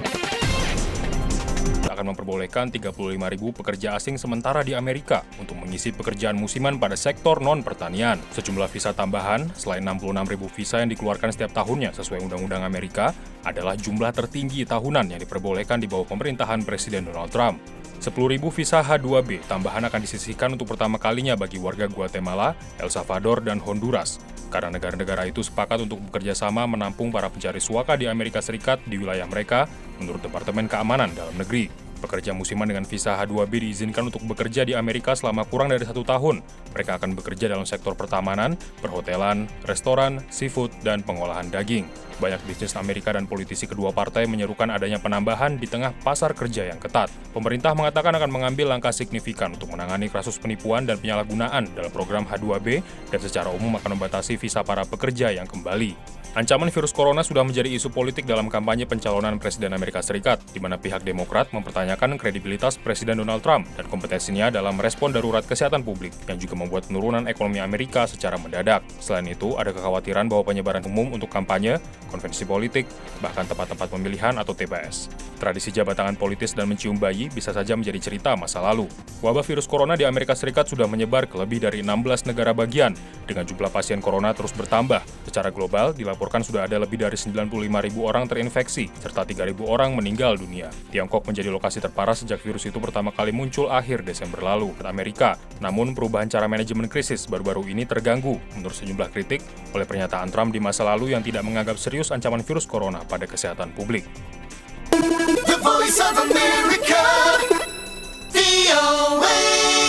Akan memperbolehkan tiga puluh lima ribu pekerja asing sementara di Amerika untuk mengisi pekerjaan musiman pada sektor non-pertanian. Sejumlah visa tambahan, selain enam puluh enam ribu visa yang dikeluarkan setiap tahunnya sesuai Undang-Undang Amerika, adalah jumlah tertinggi tahunan yang diperbolehkan di bawah pemerintahan Presiden Donald Trump. sepuluh ribu visa H dua B tambahan akan disisihkan untuk pertama kalinya bagi warga Guatemala, El Salvador, dan Honduras, karena negara-negara itu sepakat untuk bekerja sama menampung para pencari suaka di Amerika Serikat di wilayah mereka menurut Departemen Keamanan Dalam Negeri. Pekerja musiman dengan visa H dua B diizinkan untuk bekerja di Amerika selama kurang dari satu tahun. Mereka akan bekerja dalam sektor pertamanan, perhotelan, restoran, seafood, dan pengolahan daging. Banyak bisnis Amerika dan politisi kedua partai menyerukan adanya penambahan di tengah pasar kerja yang ketat. Pemerintah mengatakan akan mengambil langkah signifikan untuk menangani kasus penipuan dan penyalahgunaan dalam program H dua B dan secara umum akan membatasi visa para pekerja yang kembali. Ancaman virus corona sudah menjadi isu politik dalam kampanye pencalonan Presiden Amerika Serikat, di mana pihak Demokrat mempertanyakan kredibilitas Presiden Donald Trump dan kompetensinya dalam merespon darurat kesehatan publik, yang juga membuat penurunan ekonomi Amerika secara mendadak. Selain itu, ada kekhawatiran bahwa penyebaran umum untuk kampanye, konvensi politik, bahkan tempat-tempat pemilihan atau T P S. Tradisi jabat tangan politis dan mencium bayi bisa saja menjadi cerita masa lalu. Wabah virus corona di Amerika Serikat sudah menyebar ke lebih dari enam belas negara bagian, dengan jumlah pasien corona terus bertambah. Secara global, dilaporkan sudah ada lebih dari sembilan puluh lima ribu orang terinfeksi, serta tiga ribu orang meninggal dunia. Tiongkok menjadi lokasi terparah sejak virus itu pertama kali muncul akhir Desember lalu di Amerika. Namun, perubahan cara manajemen krisis baru-baru ini terganggu, menurut sejumlah kritik, oleh pernyataan Trump di masa lalu yang tidak menganggap serius ancaman virus corona pada kesehatan publik. The Voice of America, V O A.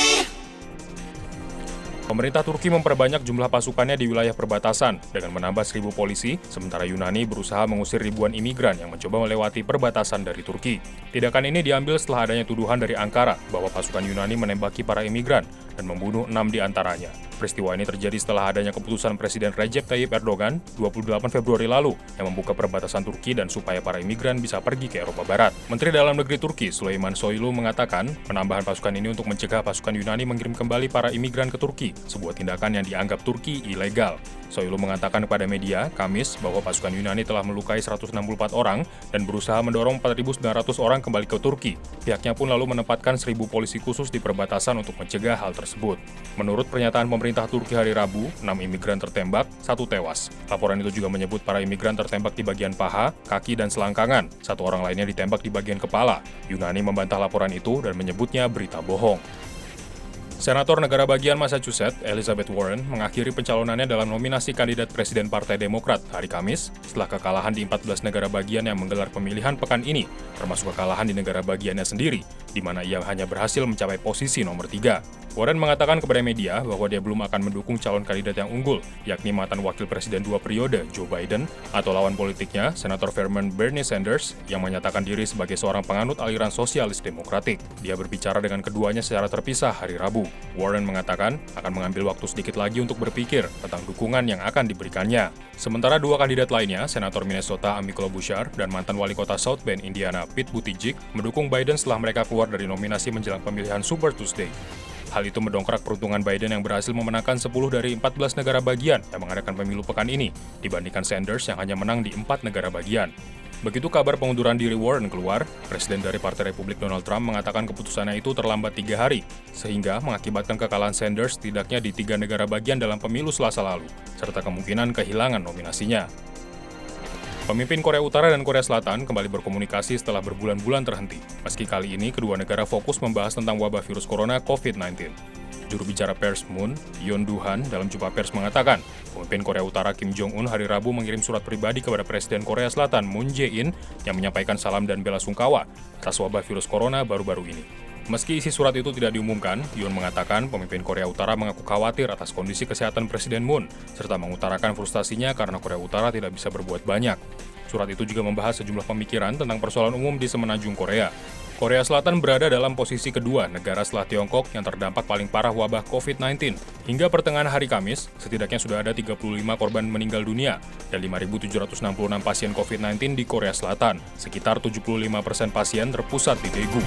Pemerintah Turki memperbanyak jumlah pasukannya di wilayah perbatasan dengan menambah seribu polisi, sementara Yunani berusaha mengusir ribuan imigran yang mencoba melewati perbatasan dari Turki. Tindakan ini diambil setelah adanya tuduhan dari Ankara bahwa pasukan Yunani menembaki para imigran dan membunuh enam di antaranya. Peristiwa ini terjadi setelah adanya keputusan Presiden Recep Tayyip Erdogan dua puluh delapan Februari lalu yang membuka perbatasan Turki dan supaya para imigran bisa pergi ke Eropa Barat. Menteri Dalam Negeri Turki, Süleyman Soylu, mengatakan penambahan pasukan ini untuk mencegah pasukan Yunani mengirim kembali para imigran ke Turki, sebuah tindakan yang dianggap Turki ilegal. Soylu mengatakan kepada media Kamis bahwa pasukan Yunani telah melukai seratus enam puluh empat orang dan berusaha mendorong empat ribu sembilan ratus orang kembali ke Turki. Pihaknya pun lalu menempatkan seribu polisi khusus di perbatasan untuk mencegah hal tersebut. Menurut pernyataan pemerintah Turki hari Rabu, enam imigran tertembak, satu tewas. Laporan itu juga menyebut para imigran tertembak di bagian paha, kaki, dan selangkangan. Satu orang lainnya ditembak di bagian kepala. Yunani membantah laporan itu dan menyebutnya berita bohong. Senator negara bagian Massachusetts, Elizabeth Warren, mengakhiri pencalonannya dalam nominasi kandidat Presiden Partai Demokrat hari Kamis setelah kekalahan di empat belas negara bagian yang menggelar pemilihan pekan ini, termasuk kekalahan di negara bagiannya sendiri, di mana ia hanya berhasil mencapai posisi nomor tiga. Warren mengatakan kepada media bahwa dia belum akan mendukung calon kandidat yang unggul, yakni mantan wakil presiden dua periode Joe Biden, atau lawan politiknya, Senator Vermont Bernie Sanders, yang menyatakan diri sebagai seorang penganut aliran sosialis demokratik. Dia berbicara dengan keduanya secara terpisah hari Rabu. Warren mengatakan akan mengambil waktu sedikit lagi untuk berpikir tentang dukungan yang akan diberikannya. Sementara dua kandidat lainnya, Senator Minnesota Amy Klobuchar dan mantan wali kota South Bend, Indiana Pete Buttigieg, mendukung Biden setelah mereka keluar dari nominasi menjelang pemilihan Super Tuesday. Hal itu mendongkrak peruntungan Biden yang berhasil memenangkan sepuluh dari empat belas negara bagian yang mengadakan pemilu pekan ini, dibandingkan Sanders yang hanya menang di empat negara bagian. Begitu kabar pengunduran diri Warren keluar, Presiden dari Partai Republik Donald Trump mengatakan keputusannya itu terlambat tiga hari, sehingga mengakibatkan kekalahan Sanders setidaknya di tiga negara bagian dalam pemilu Selasa lalu, serta kemungkinan kehilangan nominasinya. Pemimpin Korea Utara dan Korea Selatan kembali berkomunikasi setelah berbulan-bulan terhenti. Meski kali ini kedua negara fokus membahas tentang wabah virus corona covid sembilan belas. Juru bicara pers Moon, Yoon Do-han, dalam jumpa pers mengatakan, pemimpin Korea Utara Kim Jong-un hari Rabu mengirim surat pribadi kepada Presiden Korea Selatan Moon Jae-in yang menyampaikan salam dan bela sungkawa atas wabah virus corona baru-baru ini. Meski isi surat itu tidak diumumkan, Yoon mengatakan pemimpin Korea Utara mengaku khawatir atas kondisi kesehatan Presiden Moon, serta mengutarakan frustasinya karena Korea Utara tidak bisa berbuat banyak. Surat itu juga membahas sejumlah pemikiran tentang persoalan umum di semenanjung Korea. Korea Selatan berada dalam posisi kedua negara setelah Tiongkok yang terdampak paling parah wabah covid sembilan belas. Hingga pertengahan hari Kamis, setidaknya sudah ada tiga puluh lima korban meninggal dunia dan lima ribu tujuh ratus enam puluh enam pasien covid sembilan belas di Korea Selatan. Sekitar tujuh puluh lima persen pasien terpusat di Daegu.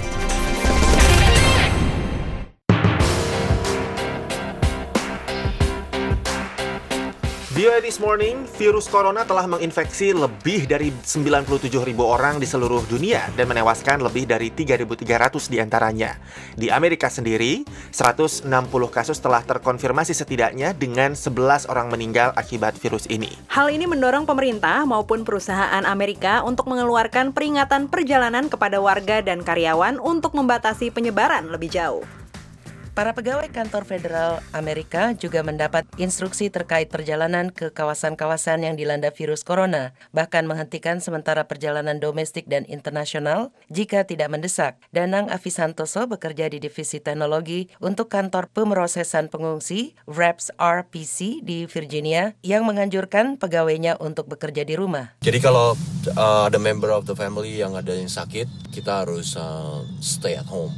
V O A This Morning, virus corona telah menginfeksi lebih dari sembilan puluh tujuh ribu orang di seluruh dunia dan menewaskan lebih dari tiga ribu tiga ratus diantaranya. Di Amerika sendiri, seratus enam puluh kasus telah terkonfirmasi setidaknya dengan sebelas orang meninggal akibat virus ini. Hal ini mendorong pemerintah maupun perusahaan Amerika untuk mengeluarkan peringatan perjalanan kepada warga dan karyawan untuk membatasi penyebaran lebih jauh. Para pegawai kantor federal Amerika juga mendapat instruksi terkait perjalanan ke kawasan-kawasan yang dilanda virus corona, bahkan menghentikan sementara perjalanan domestik dan internasional jika tidak mendesak. Danang Avisantoso bekerja di Divisi Teknologi untuk kantor pemrosesan pengungsi R A P S R P C di Virginia yang menganjurkan pegawainya untuk bekerja di rumah. Jadi kalau uh, ada member of the family yang ada yang sakit, kita harus uh, stay at home.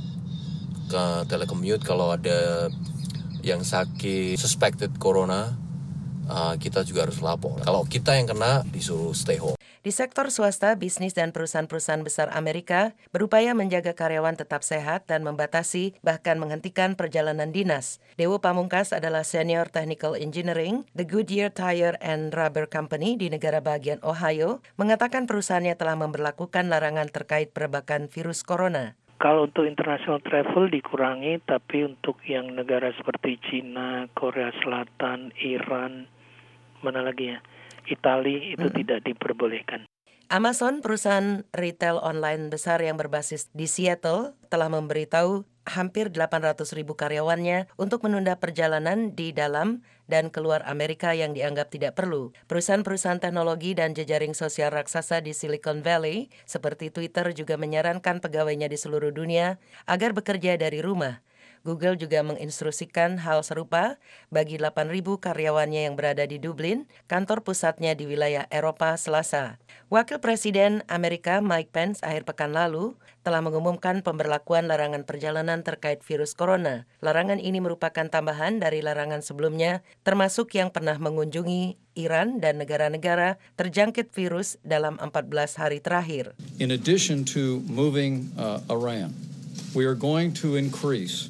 Ke telecommute kalau ada yang sakit suspected corona, uh, kita juga harus lapor. Kalau kita yang kena disuruh stay home. Di sektor swasta, bisnis dan perusahaan-perusahaan besar Amerika berupaya menjaga karyawan tetap sehat dan membatasi bahkan menghentikan perjalanan dinas. Dewo Pamungkas adalah Senior Technical Engineering The Goodyear Tire and Rubber Company di negara bagian Ohio, mengatakan perusahaannya telah memberlakukan larangan terkait perebakan virus corona. Kalau untuk international travel dikurangi, tapi untuk yang negara seperti Cina, Korea Selatan, Iran, mana lagi ya, Italia itu hmm. tidak diperbolehkan. Amazon, perusahaan retail online besar yang berbasis di Seattle, telah memberitahu hampir delapan ratus ribu karyawannya untuk menunda perjalanan di dalam dan keluar Amerika yang dianggap tidak perlu. Perusahaan-perusahaan teknologi dan jejaring sosial raksasa di Silicon Valley, seperti Twitter, juga menyarankan pegawainya di seluruh dunia agar bekerja dari rumah. Google juga menginstruksikan hal serupa bagi delapan ribu karyawannya yang berada di Dublin, kantor pusatnya di wilayah Eropa, Selasa. Wakil Presiden Amerika Mike Pence akhir pekan lalu telah mengumumkan pemberlakuan larangan perjalanan terkait virus corona. Larangan ini merupakan tambahan dari larangan sebelumnya, termasuk yang pernah mengunjungi Iran dan negara-negara terjangkit virus dalam empat belas hari terakhir. In addition to moving uh, Iran, we are going to increase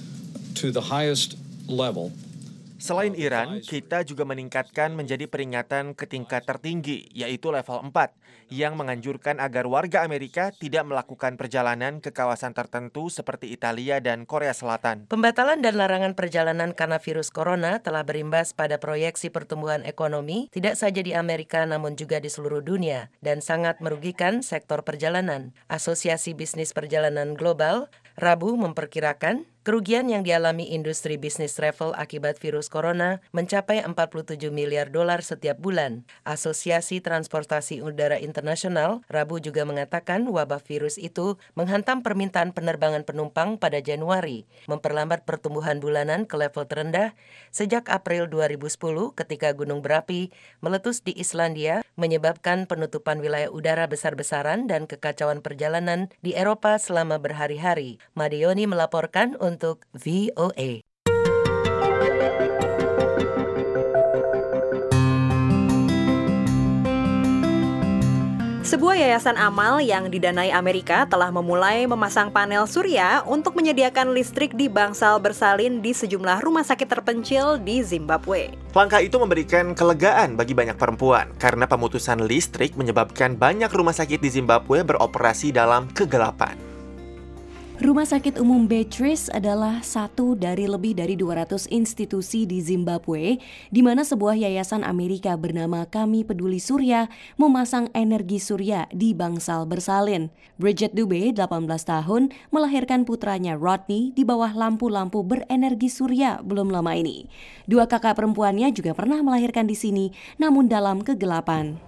to the highest level. Selain Iran, kita juga meningkatkan menjadi peringatan ke tingkat tertinggi, yaitu level empat, yang menganjurkan agar warga Amerika tidak melakukan perjalanan ke kawasan tertentu seperti Italia dan Korea Selatan. Pembatalan dan larangan perjalanan karena virus corona telah berimbas pada proyeksi pertumbuhan ekonomi, tidak saja di Amerika namun juga di seluruh dunia, dan sangat merugikan sektor perjalanan. Asosiasi Bisnis Perjalanan Global Rabu memperkirakan Kerugian yang dialami industri bisnis travel akibat virus corona mencapai empat puluh tujuh miliar dolar setiap bulan. Asosiasi Transportasi Udara Internasional Rabu juga mengatakan wabah virus itu menghantam permintaan penerbangan penumpang pada Januari, memperlambat pertumbuhan bulanan ke level terendah sejak April dua ribu sepuluh ketika gunung berapi meletus di Islandia, menyebabkan penutupan wilayah udara besar-besaran dan kekacauan perjalanan di Eropa selama berhari-hari. Madioni melaporkan untuk V O A. Sebuah yayasan amal yang didanai Amerika telah memulai memasang panel surya untuk menyediakan listrik di bangsal bersalin di sejumlah rumah sakit terpencil di Zimbabwe. Langkah itu memberikan kelegaan bagi banyak perempuan karena pemutusan listrik menyebabkan banyak rumah sakit di Zimbabwe beroperasi dalam kegelapan. Rumah Sakit Umum Beatrice adalah satu dari lebih dari dua ratus institusi di Zimbabwe, di mana sebuah yayasan Amerika bernama Kami Peduli Surya memasang energi surya di bangsal bersalin. Bridget Dube, delapan belas tahun, melahirkan putranya Rodney di bawah lampu-lampu berenergi surya belum lama ini. Dua kakak perempuannya juga pernah melahirkan di sini, namun dalam kegelapan.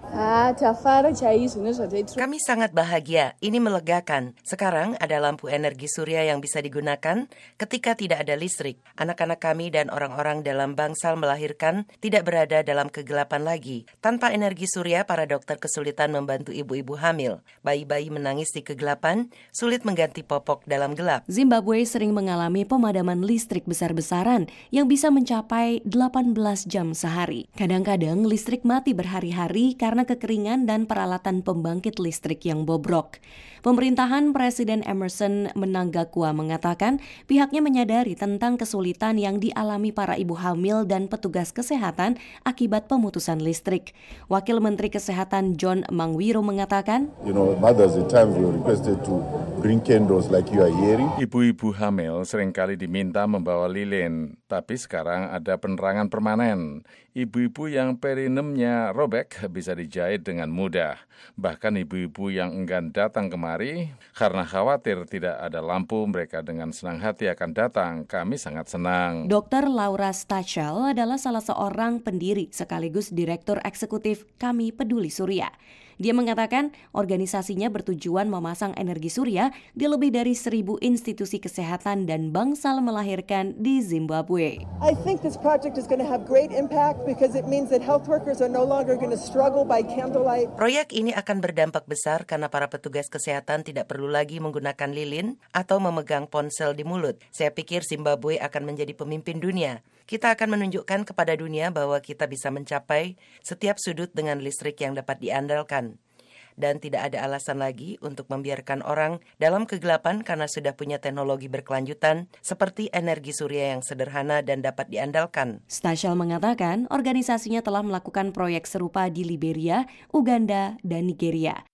Kami sangat bahagia, ini melegakan. Sekarang ada lampu energi surya yang bisa digunakan ketika tidak ada listrik. Anak-anak kami dan orang-orang dalam bangsal melahirkan tidak berada dalam kegelapan lagi. Tanpa energi surya, para dokter kesulitan membantu ibu-ibu hamil. Bayi-bayi menangis di kegelapan, sulit mengganti popok dalam gelap. Zimbabwe sering mengalami pemadaman listrik besar-besaran yang bisa mencapai delapan belas jam sehari. Kadang-kadang listrik mati berhari-hari karena kekeringan dan peralatan pembangkit listrik yang bobrok. Pemerintahan Presiden Emerson Mnangagwa mengatakan pihaknya menyadari tentang kesulitan yang dialami para ibu hamil dan petugas kesehatan akibat pemutusan listrik. Wakil Menteri Kesehatan John Mangwiro mengatakan, You know, mothers at times were requested to bring candles like you are hearing. Ibu-ibu hamil seringkali diminta membawa lilin, tapi sekarang ada penerangan permanen. Ibu-ibu yang perinemnya robek bisa dijahit dengan mudah. Bahkan ibu-ibu yang enggan datang kemari karena khawatir tidak ada lampu, mereka dengan senang hati akan datang. Kami sangat senang. Dokter Laura Stachel adalah salah seorang pendiri sekaligus Direktur Eksekutif Kami Peduli Surya. Dia mengatakan organisasinya bertujuan memasang energi surya di lebih dari seribu institusi kesehatan dan bangsal melahirkan di Zimbabwe. I think this project is going to have great impact because it means that health workers are no longer going to struggle by candlelight. Proyek ini akan berdampak besar karena para petugas kesehatan tidak perlu lagi menggunakan lilin atau memegang ponsel di mulut. Saya pikir Zimbabwe akan menjadi pemimpin dunia. Kita akan menunjukkan kepada dunia bahwa kita bisa mencapai setiap sudut dengan listrik yang dapat diandalkan. Dan tidak ada alasan lagi untuk membiarkan orang dalam kegelapan karena sudah punya teknologi berkelanjutan seperti energi surya yang sederhana dan dapat diandalkan. Stachel mengatakan organisasinya telah melakukan proyek serupa di Liberia, Uganda, dan Nigeria.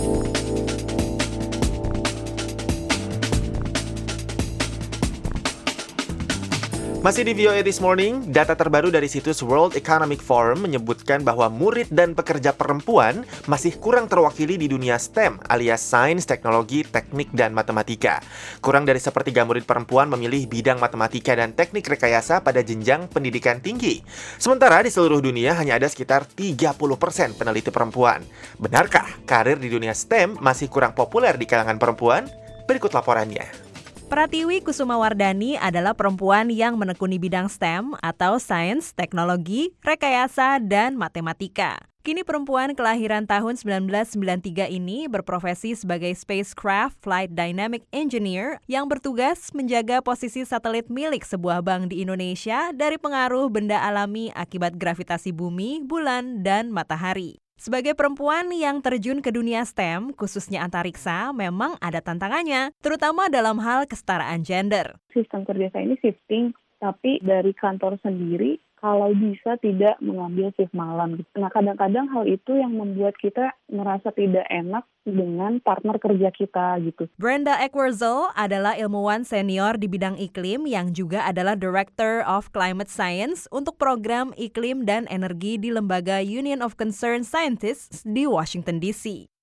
Masih di V O A This Morning, data terbaru dari situs World Economic Forum menyebutkan bahwa murid dan pekerja perempuan masih kurang terwakili di dunia STEM alias sains, teknologi, teknik, dan matematika. Kurang dari sepertiga murid perempuan memilih bidang matematika dan teknik rekayasa pada jenjang pendidikan tinggi. Sementara di seluruh dunia hanya ada sekitar tiga puluh persen peneliti perempuan. Benarkah karir di dunia STEM masih kurang populer di kalangan perempuan? Berikut laporannya. Pratiwi Kusumawardani adalah perempuan yang menekuni bidang STEM atau sains, teknologi, rekayasa, dan matematika. Kini perempuan kelahiran tahun seribu sembilan ratus sembilan puluh tiga ini berprofesi sebagai Spacecraft Flight Dynamic Engineer yang bertugas menjaga posisi satelit milik sebuah bank di Indonesia dari pengaruh benda alami akibat gravitasi bumi, bulan, dan matahari. Sebagai perempuan yang terjun ke dunia STEM, khususnya antariksa, memang ada tantangannya, terutama dalam hal kesetaraan gender. Sistem kerja saya ini shifting, tapi dari kantor sendiri, kalau bisa tidak mengambil shift malam. Nah, kadang-kadang hal itu yang membuat kita merasa tidak enak dengan partner kerja kita gitu. Brenda Eckwerzel adalah ilmuwan senior di bidang iklim yang juga adalah Director of Climate Science untuk program iklim dan energi di lembaga Union of Concerned Scientists di Washington D C.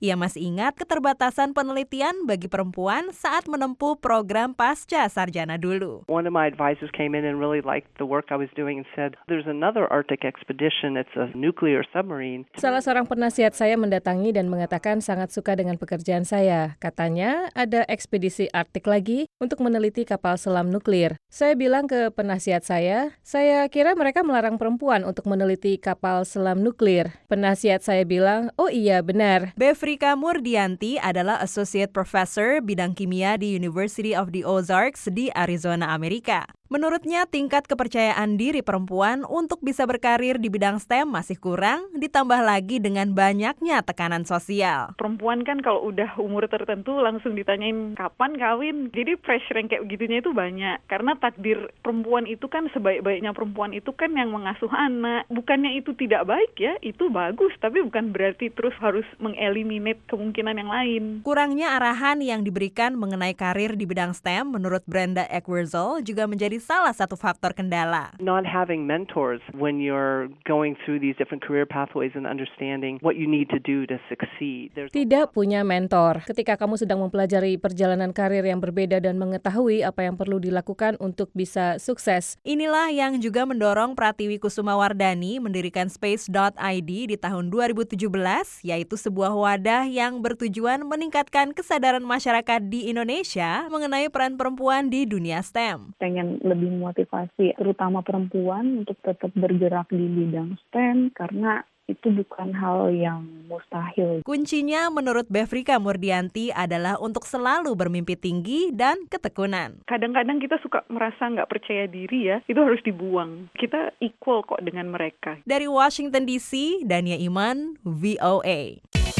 Ia masih ingat keterbatasan penelitian bagi perempuan saat menempuh program pasca sarjana dulu. One of my advisors came in and really liked the work I was doing and said, there's another Arctic expedition, it's a nuclear submarine. Salah seorang penasihat saya mendatangi dan mengatakan sangat suka dengan pekerjaan saya. Katanya ada ekspedisi Arktik lagi untuk meneliti kapal selam nuklir. Saya bilang ke penasihat saya, saya kira mereka melarang perempuan untuk meneliti kapal selam nuklir. Penasihat saya bilang, oh iya benar. Befrika Murdianti adalah Associate Professor bidang kimia di University of the Ozarks di Arizona, Amerika. Menurutnya, tingkat kepercayaan diri perempuan untuk bisa berkarir di bidang S T E M masih kurang, ditambah lagi dengan banyaknya tekanan sosial. Perempuan kan kalau udah umur tertentu langsung ditanyain kapan kawin. Jadi pressure yang kayak begitunya itu banyak. Karena takdir perempuan itu kan sebaik-baiknya perempuan itu kan yang mengasuh anak. Bukannya itu tidak baik ya, itu bagus. Tapi bukan berarti terus harus mengeliminate kemungkinan yang lain. Kurangnya arahan yang diberikan mengenai karir di bidang S T E M menurut Brenda Eckwerzel juga menjadi salah satu faktor kendala. Not having mentors when you're going through these different career pathways and understanding what you need to do to succeed. There's Tidak punya mentor. Ketika kamu sedang mempelajari perjalanan karir yang berbeda dan mengetahui apa yang perlu dilakukan untuk bisa sukses. Inilah yang juga mendorong Pratiwi Kusumawardani mendirikan space dot I D di tahun dua ribu tujuh belas, yaitu sebuah wadah yang bertujuan meningkatkan kesadaran masyarakat di Indonesia mengenai peran perempuan di dunia S T E M. Pengen lebih motivasi terutama perempuan untuk tetap bergerak di bidang S T E M karena itu bukan hal yang mustahil. Kuncinya menurut Befrika Murdianti adalah untuk selalu bermimpi tinggi dan ketekunan. Kadang-kadang kita suka merasa nggak percaya diri ya, itu harus dibuang. Kita equal kok dengan mereka. Dari Washington D C, Dania Iman, V O A.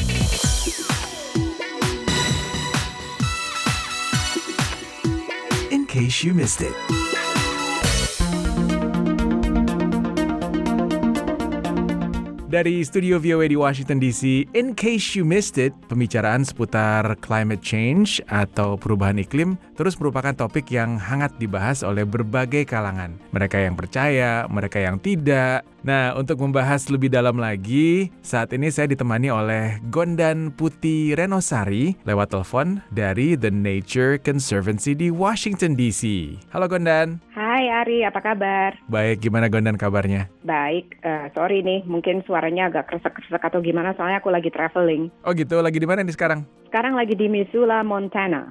In case you missed it. Dari studio V O A di Washington D C, in case you missed it, pembicaraan seputar climate change atau perubahan iklim terus merupakan topik yang hangat dibahas oleh berbagai kalangan. Mereka yang percaya, mereka yang tidak. Nah, untuk membahas lebih dalam lagi, saat ini saya ditemani oleh Gondan Putih Renosari lewat telepon dari The Nature Conservancy di Washington D C. Halo Gondan. Hai Ari, apa kabar? Baik, gimana Gondan kabarnya? Baik, uh, sorry nih, mungkin suaranya agak kresek-kresek atau gimana, soalnya aku lagi traveling. Oh gitu, lagi di mana nih sekarang? Sekarang lagi di Missoula, Montana.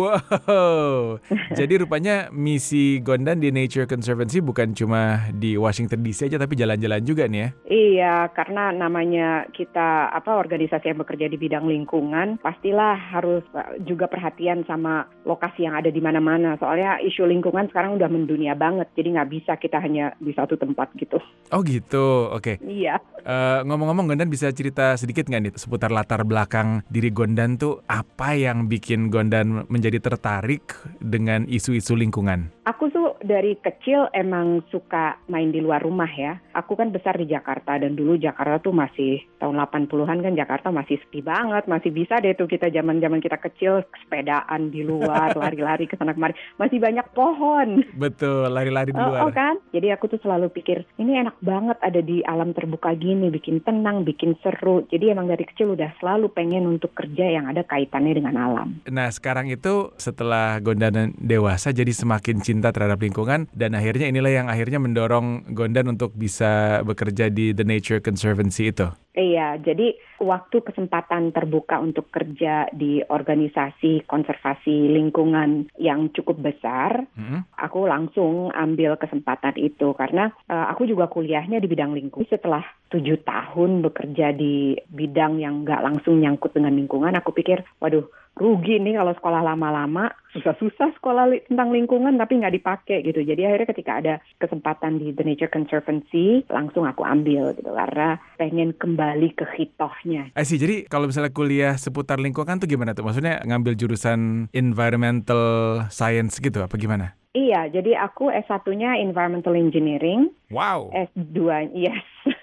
Wow, jadi rupanya misi Gondan di Nature Conservancy bukan cuma di Washington D C aja, tapi jalan-jalan juga nih ya? Iya, karena namanya kita apa organisasi yang bekerja di bidang lingkungan, pastilah harus juga perhatian sama lokasi yang ada di mana-mana. Soalnya isu lingkungan sekarang udah mendunia banget, jadi nggak bisa kita hanya di satu tempat gitu. Oh gitu, oke. Okay. Iya. Uh, ngomong-ngomong, Gondan bisa cerita sedikit nggak nih seputar latar belakang diri Gondan tuh apa yang bikin Gondan menjadi tertarik dengan isu-isu lingkungan? Aku tuh dari kecil emang suka main di luar rumah ya. Aku kan besar di Jakarta dan dulu Jakarta tuh masih tahun delapan puluhan kan Jakarta masih sepi banget. Masih bisa deh tuh kita zaman-zaman kita kecil sepedaan di luar, lari-lari ke sana kemari. Masih banyak pohon. Betul, lari-lari di luar. Oh, oh kan? Jadi aku tuh selalu pikir, ini enak banget ada di alam terbuka gini, bikin tenang, bikin seru. Jadi emang dari kecil udah selalu pengen untuk kerja yang ada kaitannya dengan alam. Nah sekarang itu setelah Gondan dewasa jadi semakin cinta terhadap lingkungan dan akhirnya inilah yang akhirnya mendorong Gondan untuk bisa bekerja di The Nature Conservancy itu. Iya, jadi waktu kesempatan terbuka untuk kerja di organisasi konservasi lingkungan yang cukup besar, hmm. aku langsung ambil kesempatan itu karena uh, aku juga kuliahnya di bidang lingkungan. Setelah tujuh tahun bekerja di bidang yang nggak langsung nyangkut dengan lingkungan, aku pikir, waduh, rugi nih kalau sekolah lama-lama, susah-susah sekolah li- tentang lingkungan tapi nggak dipakai gitu. Jadi akhirnya ketika ada kesempatan di The Nature Conservancy, langsung aku ambil gitu karena pengen kembali ke hitohnya. I see, jadi kalau misalnya kuliah seputar lingkungan tuh gimana tuh? Maksudnya ngambil jurusan environmental science gitu apa gimana? Iya, jadi aku S satunya Environmental Engineering. Wow. S dua, yes.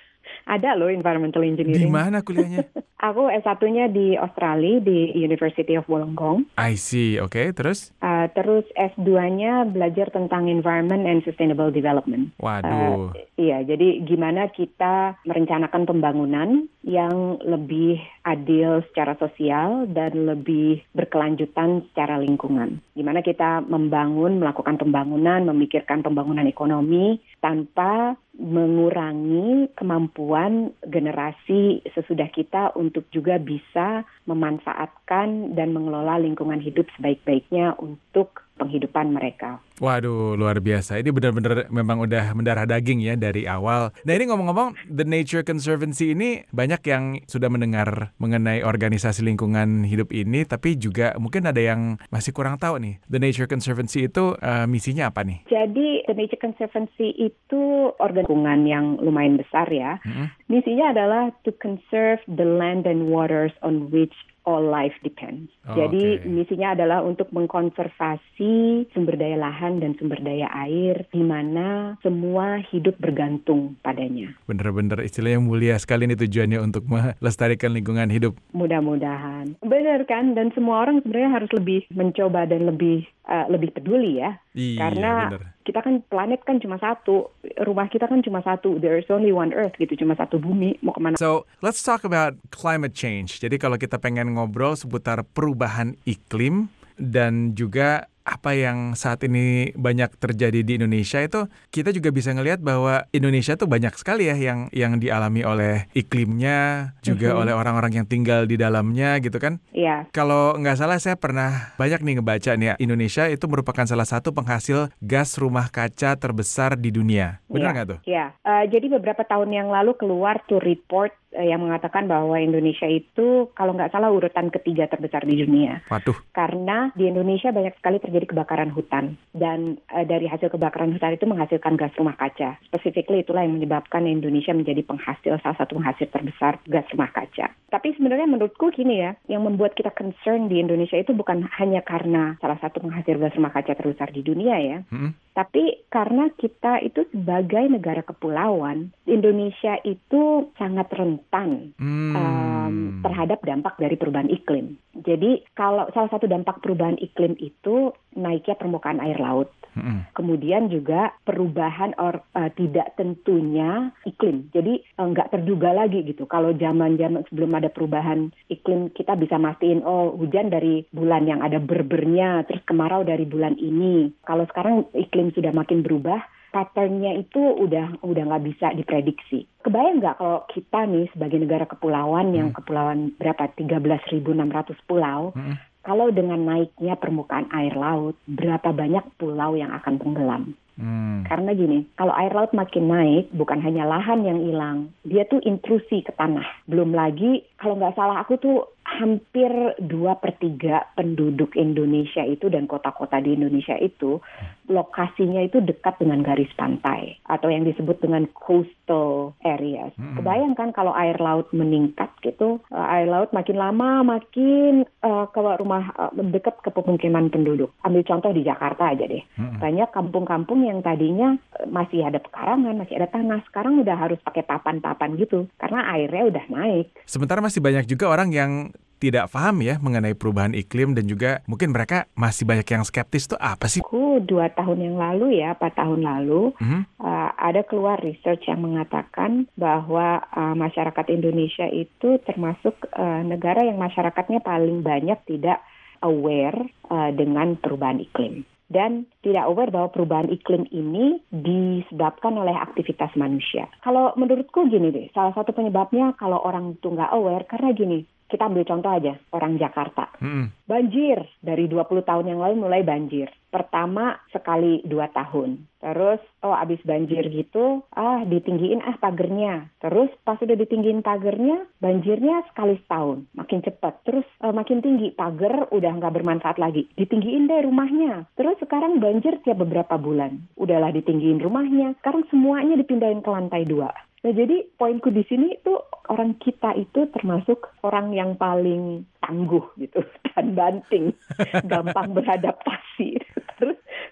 Ada loh environmental Di engineering. mana kuliahnya? Aku S satu-nya di Australia, di University of Wollongong. I see, oke, okay, terus? Uh, terus S dua-nya belajar tentang environment and sustainable development. Waduh. Uh, iya, jadi gimana kita merencanakan pembangunan yang lebih adil secara sosial dan lebih berkelanjutan secara lingkungan. Gimana kita membangun, melakukan pembangunan, memikirkan pembangunan ekonomi tanpa mengurangi kemampuan generasi sesudah kita untuk juga bisa memanfaatkan dan mengelola lingkungan hidup sebaik-baiknya untuk penghidupan mereka. Waduh, luar biasa. Ini benar-benar memang udah mendarah daging ya dari awal. Nah ini ngomong-ngomong, The Nature Conservancy ini banyak yang sudah mendengar mengenai organisasi lingkungan hidup ini, tapi juga mungkin ada yang masih kurang tahu nih. The Nature Conservancy itu uh, misinya apa nih? Jadi The Nature Conservancy itu organ lingkungan yang lumayan besar ya. Mm-hmm. Misinya adalah to conserve the land and waters on which all life depends. Oh, Jadi okay. misinya adalah untuk mengkonservasi sumber daya lahan dan sumber daya air di mana semua hidup bergantung padanya. Bener-bener istilahnya mulia sekali nih tujuannya untuk melestarikan lingkungan hidup. Mudah-mudahan. Bener kan? Dan semua orang sebenarnya harus lebih mencoba dan lebih uh, lebih peduli ya. Iya, Karena bener. kita kan planet kan cuma satu, rumah kita kan cuma satu, there is only one earth gitu, cuma satu bumi, mau kemana? So, let's talk about climate change. Jadi kalau kita pengen ngobrol seputar perubahan iklim dan juga apa yang saat ini banyak terjadi di Indonesia itu, kita juga bisa ngelihat bahwa Indonesia tuh banyak sekali ya yang yang dialami oleh iklimnya, juga mm-hmm. oleh orang-orang yang tinggal di dalamnya gitu kan. Iya. Yeah. Kalau nggak salah saya pernah banyak nih ngebaca nih ya, Indonesia itu merupakan salah satu penghasil gas rumah kaca terbesar di dunia. Benar nggak yeah. tuh? Iya. Yeah. Uh, jadi beberapa tahun yang lalu keluar tuh report yang mengatakan bahwa Indonesia itu kalau nggak salah urutan ketiga terbesar di dunia. Waduh. Karena di Indonesia banyak sekali terjadi kebakaran hutan dan uh, dari hasil kebakaran hutan itu menghasilkan gas rumah kaca. Specifically itulah yang menyebabkan Indonesia menjadi penghasil salah satu penghasil terbesar gas rumah kaca. Tapi sebenarnya menurutku gini ya, yang membuat kita concern di Indonesia itu bukan hanya karena salah satu penghasil gas rumah kaca terbesar di dunia ya, hmm. tapi karena kita itu sebagai negara kepulauan, Indonesia itu sangat rentan hmm. um, terhadap dampak dari perubahan iklim. Jadi kalau salah satu dampak perubahan iklim itu naiknya permukaan air laut. Hmm. Kemudian juga perubahan or uh, tidak tentunya iklim. Jadi uh, nggak terduga lagi gitu. Kalau zaman-zaman sebelum ada perubahan iklim kita bisa mastiin oh hujan dari bulan yang ada berbernya, terus kemarau dari bulan ini. Kalau sekarang iklim sudah makin berubah, patternnya itu udah udah nggak bisa diprediksi. Kebayang nggak kalau kita nih sebagai negara kepulauan hmm. yang kepulauan berapa tiga belas ribu enam ratus pulau, hmm. kalau dengan naiknya permukaan air laut, berapa banyak pulau yang akan tenggelam? Hmm. Karena gini, kalau air laut makin naik, bukan hanya lahan yang hilang, dia tuh intrusi ke tanah. Belum lagi, kalau nggak salah aku tuh hampir dua per tiga penduduk Indonesia itu dan kota-kota di Indonesia itu lokasinya itu dekat dengan garis pantai atau yang disebut dengan coastal areas. Hmm. Kebayangkan kalau air laut meningkat gitu, air laut makin lama makin uh, ke rumah uh, dekat ke pemukiman penduduk. Ambil contoh di Jakarta aja deh. Hmm. Banyak kampung-kampung yang tadinya uh, masih ada pekarangan, masih ada tanah, sekarang udah harus pakai papan-papan gitu karena airnya udah naik. Sementara masih banyak juga orang yang tidak paham ya mengenai perubahan iklim dan juga mungkin mereka masih banyak yang skeptis tuh apa sih? Aku dua tahun yang lalu ya, empat tahun lalu mm-hmm. uh, ada keluar research yang mengatakan bahwa uh, masyarakat Indonesia itu termasuk uh, negara yang masyarakatnya paling banyak tidak aware uh, dengan perubahan iklim. Dan tidak aware bahwa perubahan iklim ini disebabkan oleh aktivitas manusia. Kalau menurutku gini deh, salah satu penyebabnya kalau orang itu nggak aware, karena gini, kita ambil contoh aja, orang Jakarta. Hmm. Banjir, dari dua puluh tahun yang lalu mulai banjir. Pertama sekali dua tahun. Terus, oh abis banjir gitu, ah ditinggiin ah pagernya. Terus pas udah ditinggiin pagernya, banjirnya sekali setahun. Makin cepat. Terus uh, makin tinggi, pager udah nggak bermanfaat lagi. Ditinggiin deh rumahnya. Terus sekarang banjir tiap beberapa bulan. Udahlah ditinggiin rumahnya. Sekarang semuanya dipindahin ke lantai dua. Nah jadi poinku di sini tuh orang kita itu termasuk orang yang paling tangguh gitu dan banting, gampang beradaptasi. Terus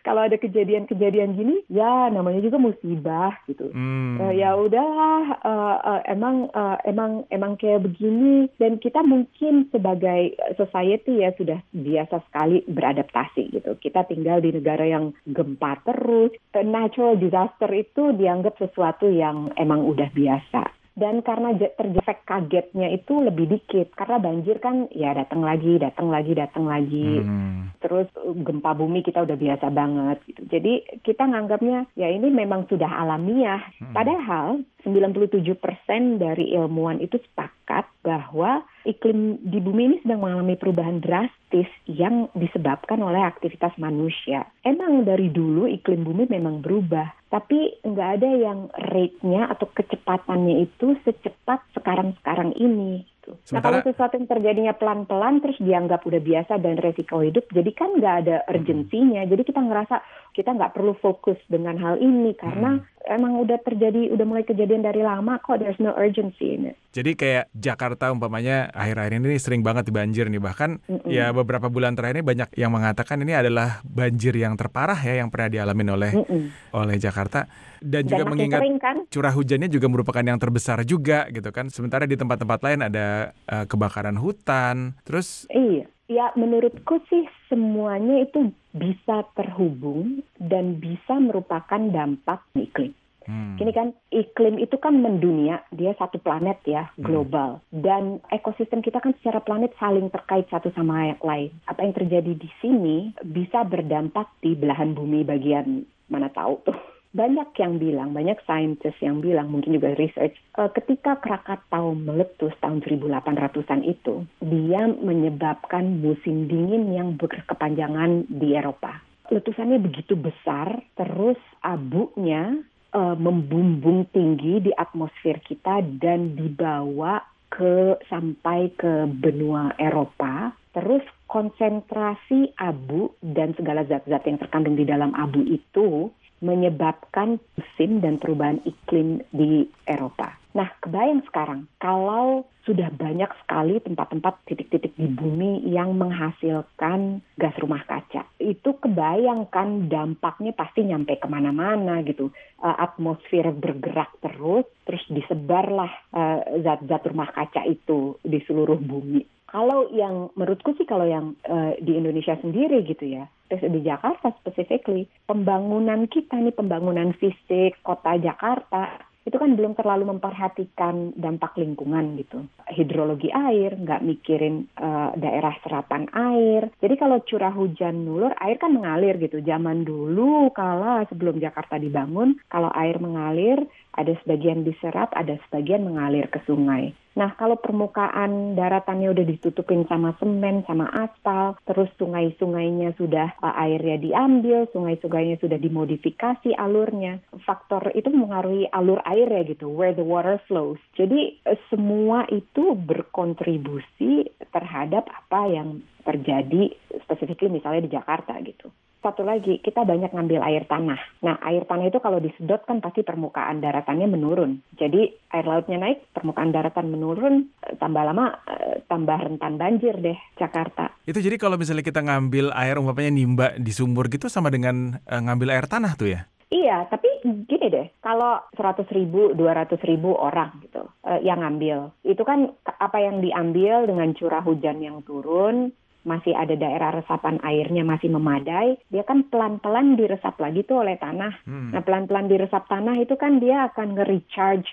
kalau ada kejadian-kejadian gini, ya namanya juga musibah gitu. Hmm. Uh, ya udahlah, uh, uh, emang uh, emang emang kayak begini, dan kita mungkin sebagai society ya sudah biasa sekali beradaptasi gitu. Kita tinggal di negara yang gempa terus, natural disaster itu dianggap sesuatu yang emang udah biasa. Dan karena terjadi kagetnya itu lebih dikit, karena banjir kan ya datang lagi, datang lagi, datang lagi. Hmm. Terus gempa bumi kita udah biasa banget gitu. Jadi kita nganggapnya ya ini memang sudah alamiah. Hmm. Padahal sembilan puluh tujuh persen dari ilmuwan itu sepakat bahwa iklim di bumi ini sedang mengalami perubahan drastis yang disebabkan oleh aktivitas manusia. Emang dari dulu iklim bumi memang berubah, tapi nggak ada yang rate-nya atau kecepatannya itu secepat sekarang-sekarang ini. Sementara, nah kalau sesuatu yang terjadinya pelan-pelan terus dianggap udah biasa dan resiko hidup, jadi kan nggak ada urgensinya. Jadi kita ngerasa kita nggak perlu fokus dengan hal ini karena hmm. emang udah terjadi, udah mulai kejadian dari lama kok, there's no urgency in it. Jadi kayak Jakarta umpamanya akhir-akhir ini sering banget banjir nih, bahkan Mm-mm. ya beberapa bulan terakhir ini banyak yang mengatakan ini adalah banjir yang terparah ya yang pernah dialami oleh Mm-mm. oleh Jakarta. Dan, Dan juga mengingat sering, kan? curah hujannya juga merupakan yang terbesar juga gitu kan. Sementara di tempat-tempat lain ada uh, kebakaran hutan. Terus iya, ya menurutku sih semuanya itu bisa terhubung dan bisa merupakan dampak iklim. Hmm. Gini kan, iklim itu kan mendunia, dia satu planet ya, global. Hmm. Dan ekosistem kita kan secara planet saling terkait satu sama yang lain. Apa yang terjadi di sini bisa berdampak di belahan bumi bagian mana tahu tuh. Banyak yang bilang, banyak saintis yang bilang, mungkin juga research, uh, ketika Krakatau meletus tahun seribu delapan ratusan itu, dia menyebabkan musim dingin yang berkepanjangan di Eropa. Letusannya begitu besar, terus abunya uh, membumbung tinggi di atmosfer kita dan dibawa ke sampai ke benua Eropa. Terus konsentrasi abu dan segala zat-zat yang terkandung di dalam abu itu menyebabkan musim dan perubahan iklim di Eropa. Nah, kebayang sekarang kalau sudah banyak sekali tempat-tempat titik-titik di bumi yang menghasilkan gas rumah kaca. Itu kebayangkan dampaknya pasti nyampe kemana-mana gitu. Uh, atmosfer bergerak terus, terus disebarlah uh, zat-zat rumah kaca itu di seluruh bumi. Kalau yang menurutku sih kalau yang uh, di Indonesia sendiri gitu ya, di Jakarta specifically, pembangunan kita nih, pembangunan fisik kota Jakarta, itu kan belum terlalu memperhatikan dampak lingkungan gitu. Hidrologi air, nggak mikirin uh, daerah serapan air. Jadi kalau curah hujan nulur, air kan mengalir gitu. Zaman dulu kala sebelum Jakarta dibangun, kalau air mengalir, ada sebagian diserap, ada sebagian mengalir ke sungai. Nah, kalau permukaan daratannya udah ditutupin sama semen, sama aspal, terus sungai-sungainya sudah uh, airnya diambil, sungai-sungainya sudah dimodifikasi alurnya. Faktor itu mengaruhi alur airnya gitu, where the water flows. Jadi uh, semua itu berkontribusi terhadap apa yang terjadi, specifically misalnya di Jakarta gitu. Satu lagi, kita banyak ngambil air tanah. Nah, air tanah itu kalau disedot kan pasti permukaan daratannya menurun. Jadi air lautnya naik, permukaan daratan menurun, tambah lama tambah rentan banjir deh Jakarta. Itu jadi kalau misalnya kita ngambil air umpamanya nimba di sumur gitu sama dengan uh, ngambil air tanah tuh ya? Iya, tapi gini deh, kalau seratus ribu, dua ratus ribu orang gitu uh, yang ngambil, itu kan apa yang diambil dengan curah hujan yang turun, masih ada daerah resapan airnya masih memadai, dia kan pelan-pelan diresap lagi tuh oleh tanah. Hmm. Nah, pelan-pelan diresap tanah itu kan dia akan nge-recharge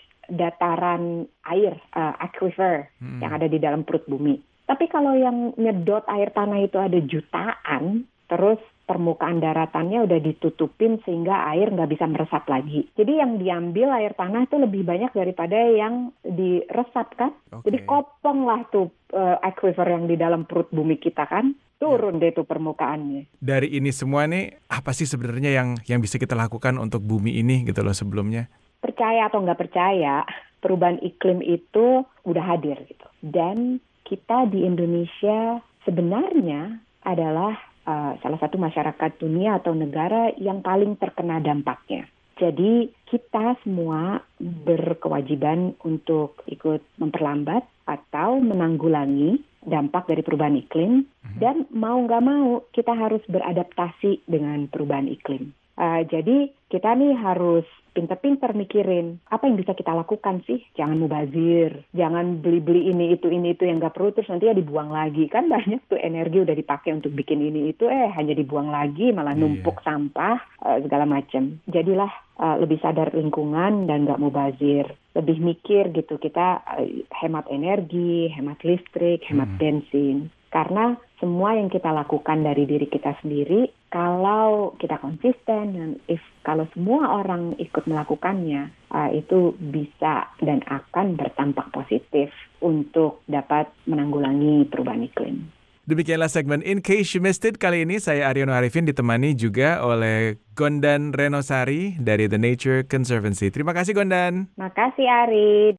dataran air, uh, aquifer, hmm. yang ada di dalam perut bumi. Tapi kalau yang nyedot air tanah itu ada jutaan, terus permukaan daratannya udah ditutupin sehingga air nggak bisa meresap lagi. Jadi yang diambil air tanah itu lebih banyak daripada yang diresap kan. Okay. Jadi kopong lah tuh uh, aquifer yang di dalam perut bumi kita kan. Turun ya. Deh tuh permukaannya. Dari ini semua nih, apa sih sebenarnya yang yang bisa kita lakukan untuk bumi ini gitu loh sebelumnya? Percaya atau nggak percaya, perubahan iklim itu udah hadir gitu. Dan kita di Indonesia sebenarnya adalah Uh, salah satu masyarakat dunia atau negara yang paling terkena dampaknya. Jadi kita semua berkewajiban untuk ikut memperlambat atau menanggulangi dampak dari perubahan iklim Dan mau nggak mau kita harus beradaptasi dengan perubahan iklim. Uh, jadi kita nih harus pinter-pinter mikirin apa yang bisa kita lakukan sih. Jangan mubazir, jangan beli-beli ini itu ini itu yang nggak perlu terus nanti ya dibuang lagi. Kan banyak tuh energi udah dipakai untuk bikin ini itu eh hanya dibuang lagi malah numpuk yeah. sampah uh, segala macam. Jadilah uh, lebih sadar lingkungan dan nggak mubazir. Lebih mikir gitu kita uh, hemat energi, hemat listrik, hemat hmm. bensin. Karena semua yang kita lakukan dari diri kita sendiri, kalau kita konsisten dan if kalau semua orang ikut melakukannya, uh, itu bisa dan akan berdampak positif untuk dapat menanggulangi perubahan iklim. Demikianlah segmen In Case You Missed It. Kali ini saya Aryono Arifin ditemani juga oleh Gondan Renosari dari The Nature Conservancy. Terima kasih Gondan. Makasih Ari.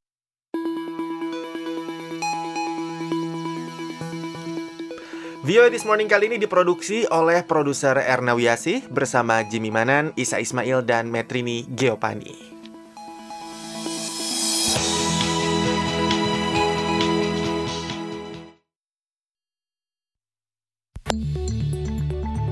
V O A This Morning kali ini diproduksi oleh produser Erna Wiyasih bersama Jimmy Manan, Isa Ismail, dan Metrini Geopani.